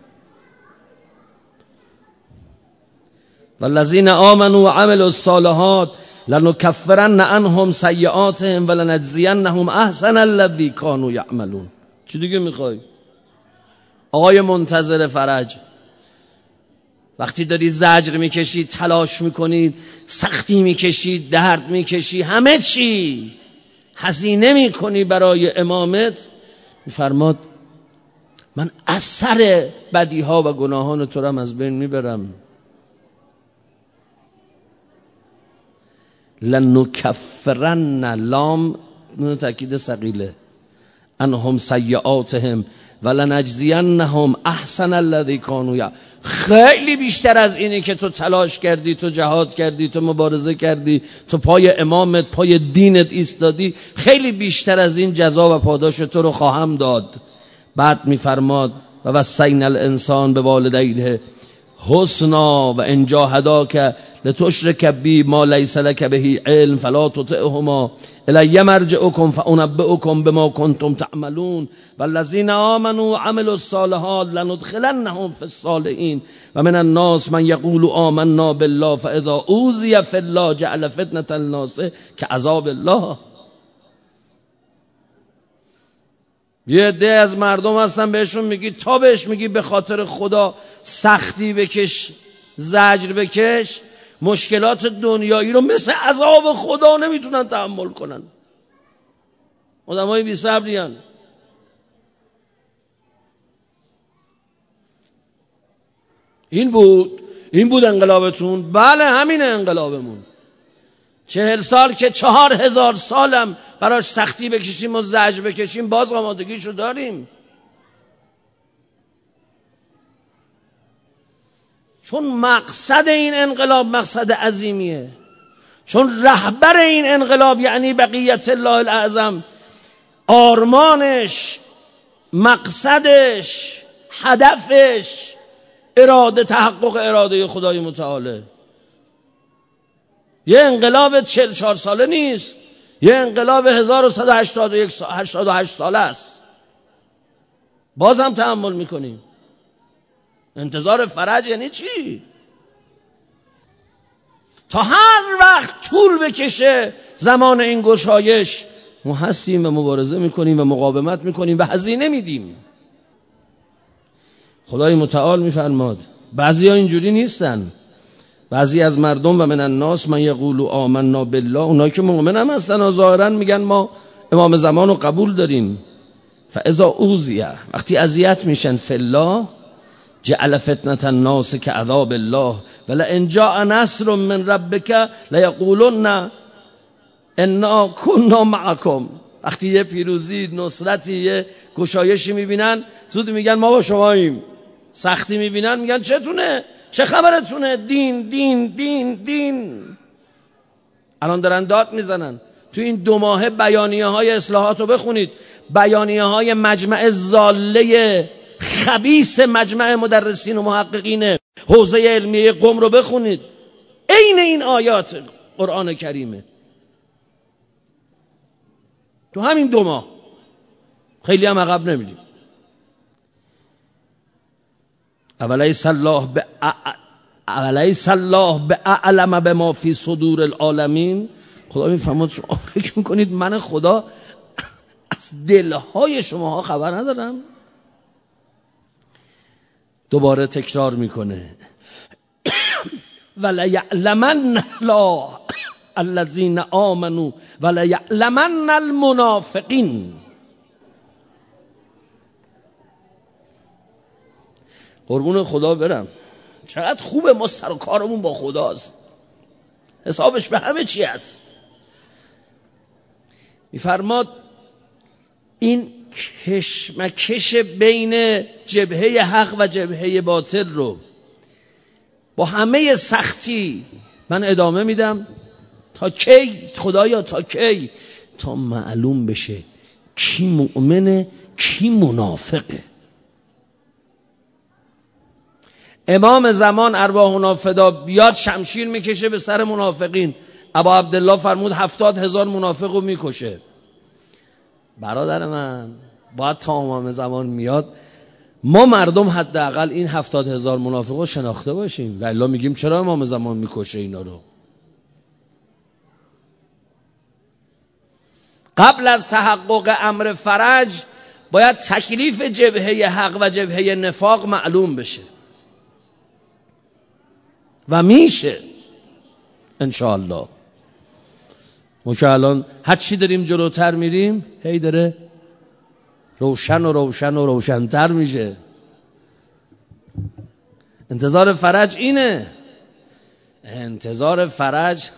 والذین آمنوا وعملوا الصالحات لنکفرن عنهم سیئاتهم ولنجزینهم احسن الذی کانوا یعملون. چی دیگه میخوای؟ آقای منتظر فرج، وقتی داری زجر میکشی، تلاش میکنی، سختی میکشی، درد میکشی، همه چی هزینه میکنی برای امامت، میفرماد من اثر بدیها و گناهان تو را از بین میبرم. لنکفرن، لام نون تاکید ثقیله، انهم سیئاتهم ولنجزینهم احسن الذی کانوا یعملون. خیلی بیشتر از اینی که تو تلاش کردی، تو جهاد کردی، تو مبارزه کردی، تو پای امامت، پای دینت ایستادی، خیلی بیشتر از این جزا و پاداش تو رو خواهم داد. بعد میفرماد و وصینا الانسان بوالدیه حسنا و ان جاهداک لتشرک بی ما لیس لک به علم فلا تطعهما الی مرجعکم فانبئکم بما کنتم تعملون والذین آمنوا وعملوا الصالحات لندخلنهم فی الصالحین و من الناس من یقول آمنا بالله فاذا اوذی فی الله جعل فتنة الناس کعذاب الله. یه عده از مردم هستن بهشون میگی، تا بهش میگی به خاطر خدا سختی بکش، زجر بکش، مشکلات دنیایی رو مثل عذاب خدا نمیتونن تحمل کنن. آدمای بی صبریان. این بود این بود انقلابتون؟ بله همینه انقلابمون. چهل سال که چهار هزار سالم براش سختی بکشیم و زجر بکشیم، باز آمادگیشو داریم. چون مقصد این انقلاب مقصد عظیمیه، چون رهبر این انقلاب یعنی بقیت الله الاعظم، آرمانش، مقصدش، هدفش اراده، تحقق اراده خدای متعاله. یه انقلاب چهل چهار ساله نیست، یه انقلاب هزار و صد و هشتاد و هشت ساله است. باز هم تحمل میکنیم. انتظار فرج یعنی چی؟ تا هر وقت طول بکشه زمان این گشایش، ما هستیم و مبارزه میکنیم و مقاومت میکنیم و هزینه میدیم. خدای متعال میفرماد بعضی ها اینجوری نیستن. بعضی از مردم و من الناس من یقولوا آمنا بالله، اونایی که مؤمن هم هستن و ظاهرا میگن ما امام زمان رو قبول داریم، فاذا اوذی، وقتی اذیت میشن، فی الله جعل فتنة الناس کعذاب الله ولئن جاء نصر من ربک لیقولن انا كنا معکم. وقتی یه پیروزی، نصرتی، یه گشایشی میبینن، زود میگن ما با شماییم. سختی میبینن میگن چتونه؟ چه خبرتونه؟ دین دین دین دین. الان دارن داد میزنن. تو این دو ماه بیانیه های اصلاحات رو بخونید، بیانیه های مجمع زاله خبیث مجمع مدرسین و محققین حوزه علمیه قم رو بخونید، عین این آیات قرآن کریمه. تو همین دو ماه، خیلی هم عقب نمیدیم. اولیس الله به اولیس الله به اعلم به ما فی صدور العالمین. خدا میفهمد شما فکر میکنید من خدا از دلهای شماها خبر ندارم؟ دوباره تکرار میکنه ولیعلمن الله الذین آمنوا ولیعلمن المنافقین. قربون خدا برم، چقدر خوبه ما سر و کارمون با خداست، حسابش به همه چی است. میفرماد این کشمکش بین جبهه حق و جبهه باطل رو با همه سختی من ادامه میدم. تا کی خدایا؟ تا کی؟ تا معلوم بشه کی مؤمنه کی منافقه. امام زمان ارواحنا فدا بیاد شمشیر میکشه به سر منافقین. ابا عبدالله فرمود هفتاد هزار منافق رو میکشه. برادر من باید تا امام زمان میاد ما مردم حداقل این هفتاد هزار منافق رو شناخته باشیم، و الا میگیم چرا امام زمان میکشه اینا رو. قبل از تحقق امر فرج باید تکلیف جبهه حق و جبهه نفاق معلوم بشه و میشه انشاءالله. ما که الان هر چی داریم جلوتر میریم هی داره روشن و روشن و روشنتر میشه. انتظار فرج اینه، انتظار فرج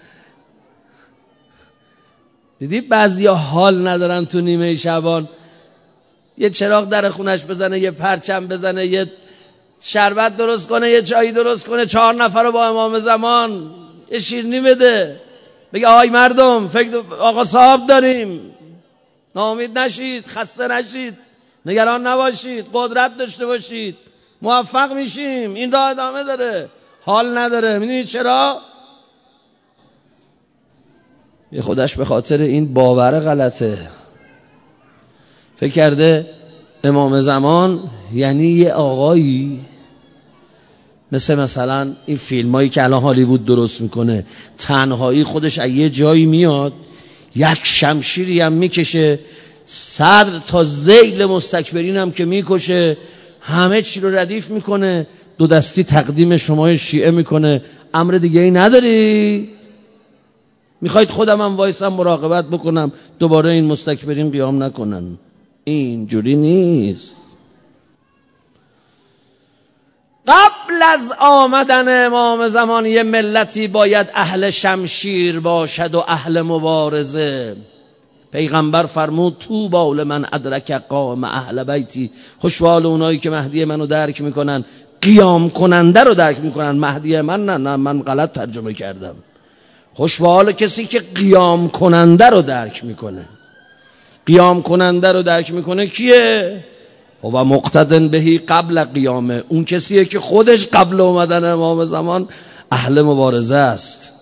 دیدی بعضیا حال ندارن تو نیمه شبان یه چراغ در خونش بزنه، یه پرچم بزنه، یه شربت درست کنه، یه چایی درست کنه، چهار نفر رو با امام زمان یه شیرینی بده، بگه آی مردم فکر آقا صاحب داریم، ناامید نشید، خسته نشید، نگران نباشید، قدرت داشته باشید، موفق میشیم، این راه ادامه داره. حال نداره. میدونید چرا؟ یه خودش به خاطر این باور غلطه، فکر کرده امام زمان یعنی یه آقایی مثل مثلا این فیلمایی که الان هالیوود درست میکنه، تنهایی خودش از یه جایی میاد یک شمشیری هم میکشه، صدر تا ذیل مستکبرین هم که میکشه، همه چی رو ردیف میکنه، دو دستی تقدیم شما شیعه میکنه. امر دیگه ای نداری؟ میخواید خودم هم وایسم مراقبت بکنم دوباره این مستکبرین قیام نکنن؟ اینجوری نیست. قبل از آمدن امام زمان یه ملتی باید اهل شمشیر باشد و اهل مبارزه. پیغمبر فرمود طوبی لمن ادرک قام اهل بیتی، خوشحال اونایی که مهدی منو درک میکنن، قیام کننده رو درک میکنن. مهدی من نه نه من غلط ترجمه کردم. خوشحال کسی که قیام کننده رو درک میکنه. قیام کننده رو درک میکنه کیه؟ و مقتدن بهی قبل قیامه، اون کسیه که خودش قبل اومدن امام زمان اهل مبارزه است.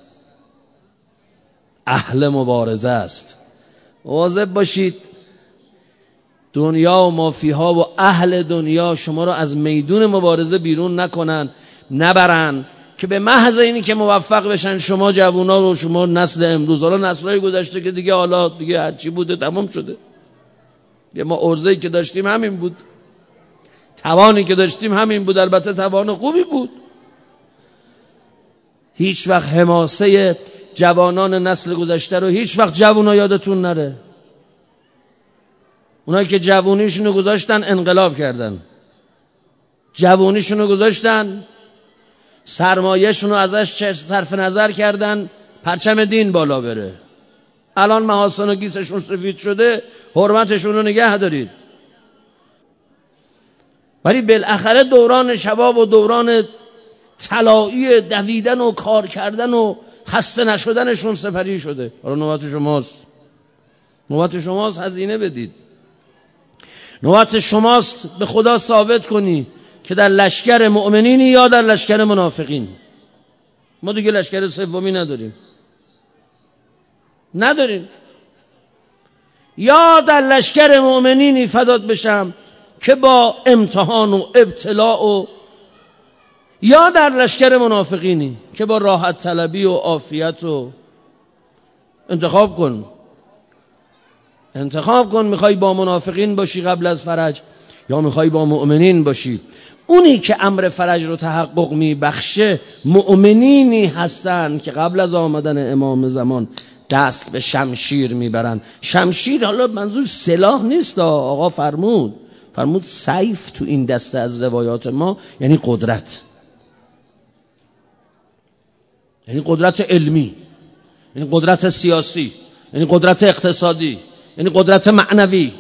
اهل مبارزه است. مواظب باشید دنیا و مافیها و اهل دنیا شما رو از میدون مبارزه بیرون نکنن، نبرن، که به محض اینی که موفق بشن شما جوونا رو، شما نسل امروز، حالا نسل‌های گذشته که دیگه حالا دیگه هرچی بوده تمام شده. یه ما ارزه‌ای که داشتیم همین بود، توانی که داشتیم همین بود، البته توان خوبی بود. هیچ وقت حماسه جوانان نسل گذشته رو هیچ وقت جوونا یادتون نره. اونایی که جوونیشونو گذاشتن انقلاب کردن، جوونیشونو گذاشتن سرمایه‌شونو ازش صرف نظر کردن پرچم دین بالا بره. الان محاسن و گیسشون سفید شده، حرمتشون رو نگه دارید. ولی بالاخره دوران شباب و دوران طلایی دویدن و کار کردن و خسته نشدنشون سپری شده. حالا نوبت شماست، نوبت شماست هزینه بدید، نوبت شماست به خدا ثابت کنی که در لشکر مؤمنینی یا در لشکر منافقین. ما دیگه لشکر سومی نداریم، نداریم. یا در لشکر مؤمنینی فدات بشم که با امتحان و ابتلاء، و یا در لشکر منافقینی که با راحت طلبی و عافیت. و انتخاب کن، انتخاب کن میخوای با منافقین باشی قبل از فرج یا میخوای با مؤمنین باشی. اونی که امر فرج رو تحقق میبخشه مؤمنینی هستن که قبل از آمدن امام زمان دست به شمشیر میبرن. شمشیر حالا منظور سلاح نیست، آقا فرمود فرمود سیف تو این دسته از روایات ما یعنی قدرت، یعنی قدرت علمی، یعنی قدرت سیاسی، یعنی قدرت اقتصادی، یعنی قدرت معنوی.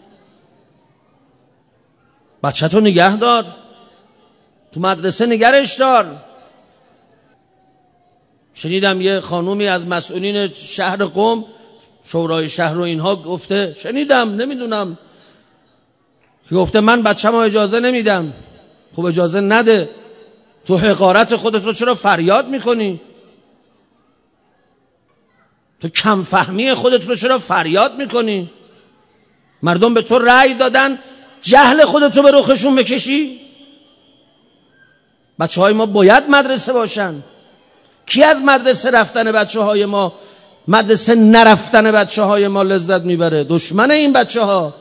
بچه تو نگه دار، تو مدرسه نگرش دار. شنیدم یه خانومی از مسئولین شهر قم، شورای شهر و اینها گفته، شنیدم نمیدونم که گفته من بچه‌مو اجازه نمیدم. خب اجازه نده، تو حقارت خودت رو چرا فریاد میکنی؟ تو کم فهمی خودت رو چرا فریاد میکنی؟ مردم به تو رأی دادن، جهل خودت رو به رخشون بکشی؟ بچه های ما باید مدرسه باشن. کی از مدرسه رفتن بچه های ما، مدرسه نرفتن بچه های ما لذت میبره؟ دشمن این بچه ها.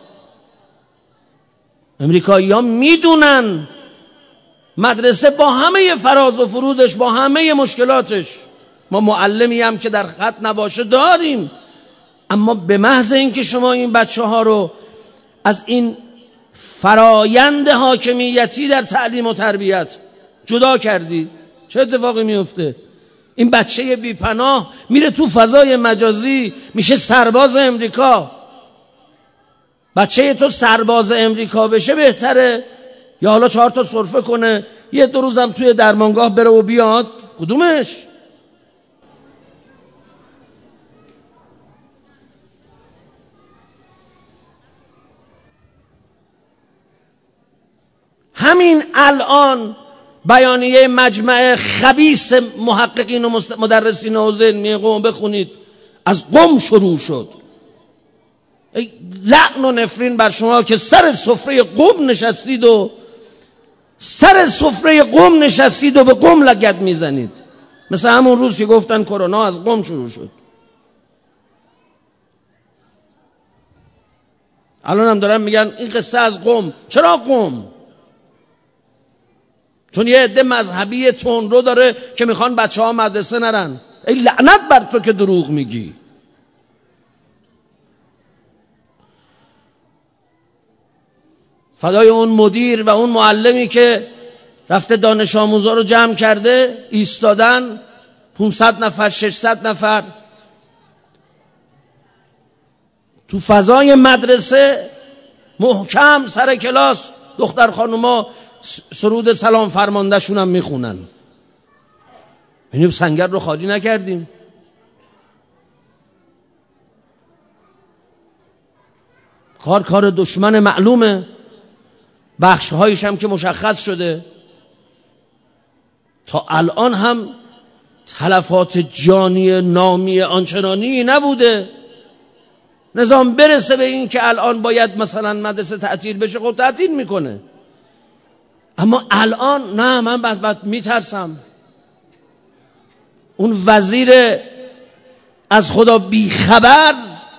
امریکایی ها میدونن مدرسه با همه فراز و فرودش، با همه مشکلاتش، ما معلمی هم که در خط نباشه داریم، اما به محض اینکه شما این بچه ها رو از این فرایند حاکمیتی در تعلیم و تربیت جدا کردی، چه اتفاقی میفته؟ این بچه بیپناه میره تو فضای مجازی، میشه سرباز امریکا. بچه تو سرباز امریکا بشه بهتره یا حالا چهار تا سرفه کنه یه دو روزم توی درمانگاه بره و بیاد؟ کدومش؟ همین الان بیانیه مجمع خبیث محققین و مدرسین حوزه علمی قم بخونید، از قم شروع شد. ای لعن و نفرین بر شما که سر سفره قم نشستید و سر سفره قم نشستید و به قم لگد میزنید، مثل همون روز که گفتن کرونا از قم شروع شد. الان هم دارن میگن این قصه از قم. چرا قم؟ چون یه عده مذهبی تندرو داره که میخوان بچه ها مدرسه نرن. ای لعنت بر تو که دروغ میگی. فدای اون مدیر و اون معلمی که رفته دانش آموزا رو جمع کرده، ایستادن پانصد نفر ششصد نفر تو فضای مدرسه محکم سر کلاس، دختر خانوما سرود سلام فرمانده شون هم میخونن. یعنی سنگر رو خالی نکردیم. کار کار دشمن معلومه، بخش هایش هم که مشخص شده. تا الان هم تلفات جانی نامی آنچنانی نبوده. نظام برسه به این که الان باید مثلا مدرسه تعطیل بشه، خب تعطیل میکنه. اما الان نه، من بعد بعد میترسم اون وزیر از خدا بیخبر،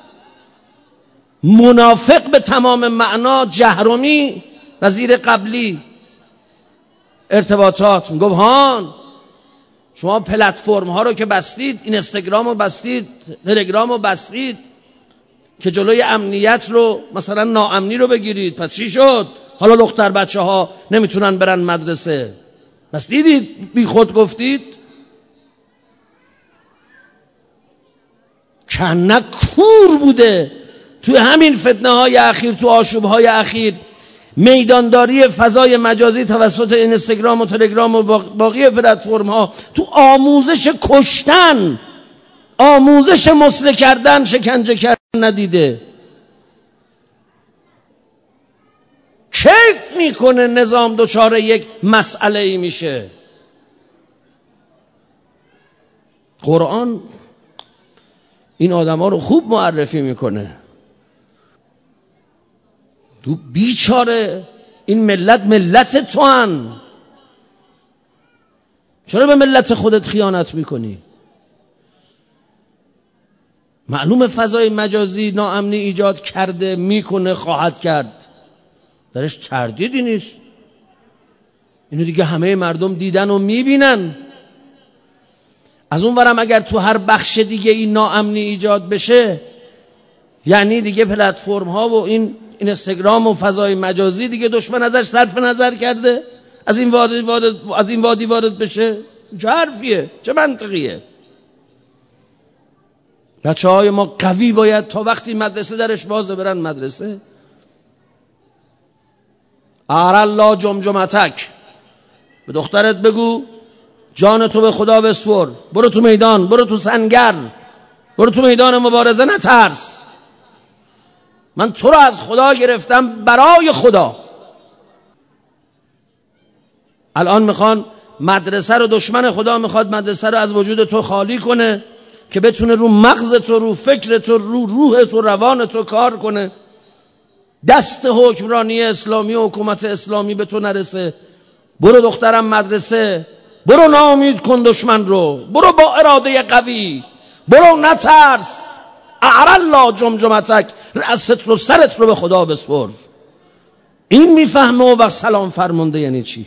منافق به تمام معنا، جهرومی، وزیر قبلی ارتباطات، میگم هان شما پلتفرم ها رو که بستید، این اینستاگرام رو بستید، تلگرام رو بستید که جلوی امنیت رو مثلا ناامنی رو بگیرید، پس چی شد؟ حالا دختر بچه ها نمیتونن برن مدرسه. بس دیدید بی خود گفتید. کنه کور بوده توی همین فتنه های اخیر، تو آشوب های اخیر، میدانداری فضای مجازی توسط اینستاگرام و تلگرام و باقی پلتفرم ها، تو آموزش کشتن، آموزش مسله کردن، شکنجه کردن ندیده. کیف میکنه نظام دچار یک مسئله ای میشه. قرآن این آدم ها رو خوب معرفی میکنه. تو بیچاره این ملت ملت تو هن، چرا به ملت خودت خیانت میکنی؟ معلوم فضای مجازی ناامنی ایجاد کرده، میکنه، خواهد کرد، درش تردیدی نیست. اینو دیگه همه مردم دیدن و میبینن. از اون ورم اگر تو هر بخش دیگه این ناامنی ایجاد بشه، یعنی دیگه پلتفرم ها و این اینستاگرام و فضای مجازی دیگه دشمن ازش صرف نظر کرده از این وادی وارد از این وادی وارد بشه؟ چه حرفیه؟ چه منطقیه؟ بچه های ما قوی باید تا وقتی مدرسه درش بازه برن مدرسه. ارالله جمجمتک، به دخترت بگو جان تو به خدا بسپر، برو تو میدان، برو تو سنگر، برو تو میدان مبارزه، نترس. من تو رو از خدا گرفتم برای خدا. الان میخوان مدرسه رو، دشمن خدا میخواد مدرسه رو از وجود تو خالی کنه که بتونه رو مغز تو، رو فکر تو، رو روح تو، روان تو کار کنه. دست حکمرانی اسلامی و حکومت اسلامی به تو نرسه. برو دخترم مدرسه، برو ناامید کن دشمن رو، برو با اراده قوی، برو نترس. ارالله جمجمتک، رأست رو، سرت رو به خدا بسپر. این میفهمه و سلام فرمانده یعنی چی.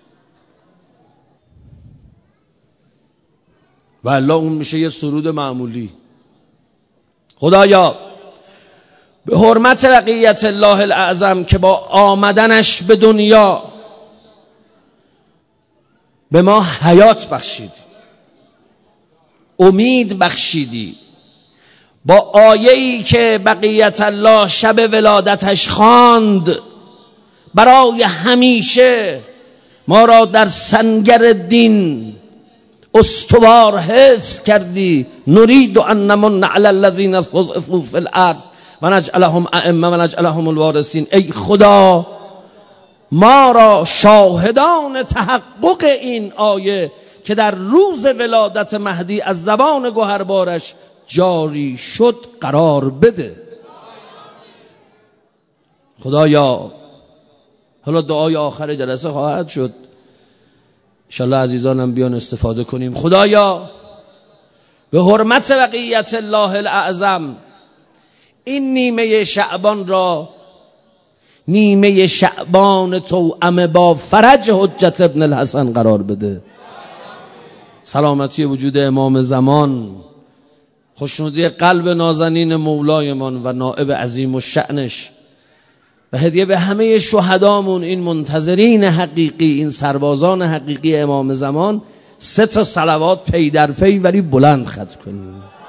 و الله اون میشه یه سرود معمولی. خدایا به حرمت بقیت الله الاعظم که با آمدنش به دنیا به ما حیات بخشیدی، امید بخشیدی، با آیه‌ای که بقیت الله شب ولادتش خواند برای همیشه ما را در سنگر دین استوار حفظ کردی. نرید ان نمن علی الذین استضعفوا فی الارض و نجعلهم ائمه و نجعلهم الوارثین. ای خدا ما را شاهدان تحقق این آیه که در روز ولادت مهدی از زبان گوهربارش جاری شد قرار بده. خدایا، حالا دعای آخر جلسه خواهد شد، انشالله عزیزانم بیان استفاده کنیم. خدایا به حرمت بقیت الله الاعظم این نیمه شعبان را نیمه شعبان توأم با فرج حجت ابن الحسن قرار بده. سلامتی وجود امام زمان، خوشنودی قلب نازنین مولایمان و نائب عظیم الشأنش و هدیه به همه شهدامون، این منتظرین حقیقی، این سربازان حقیقی امام زمان، سه تا صلوات پی در پی ولی بلند ختم کنیم.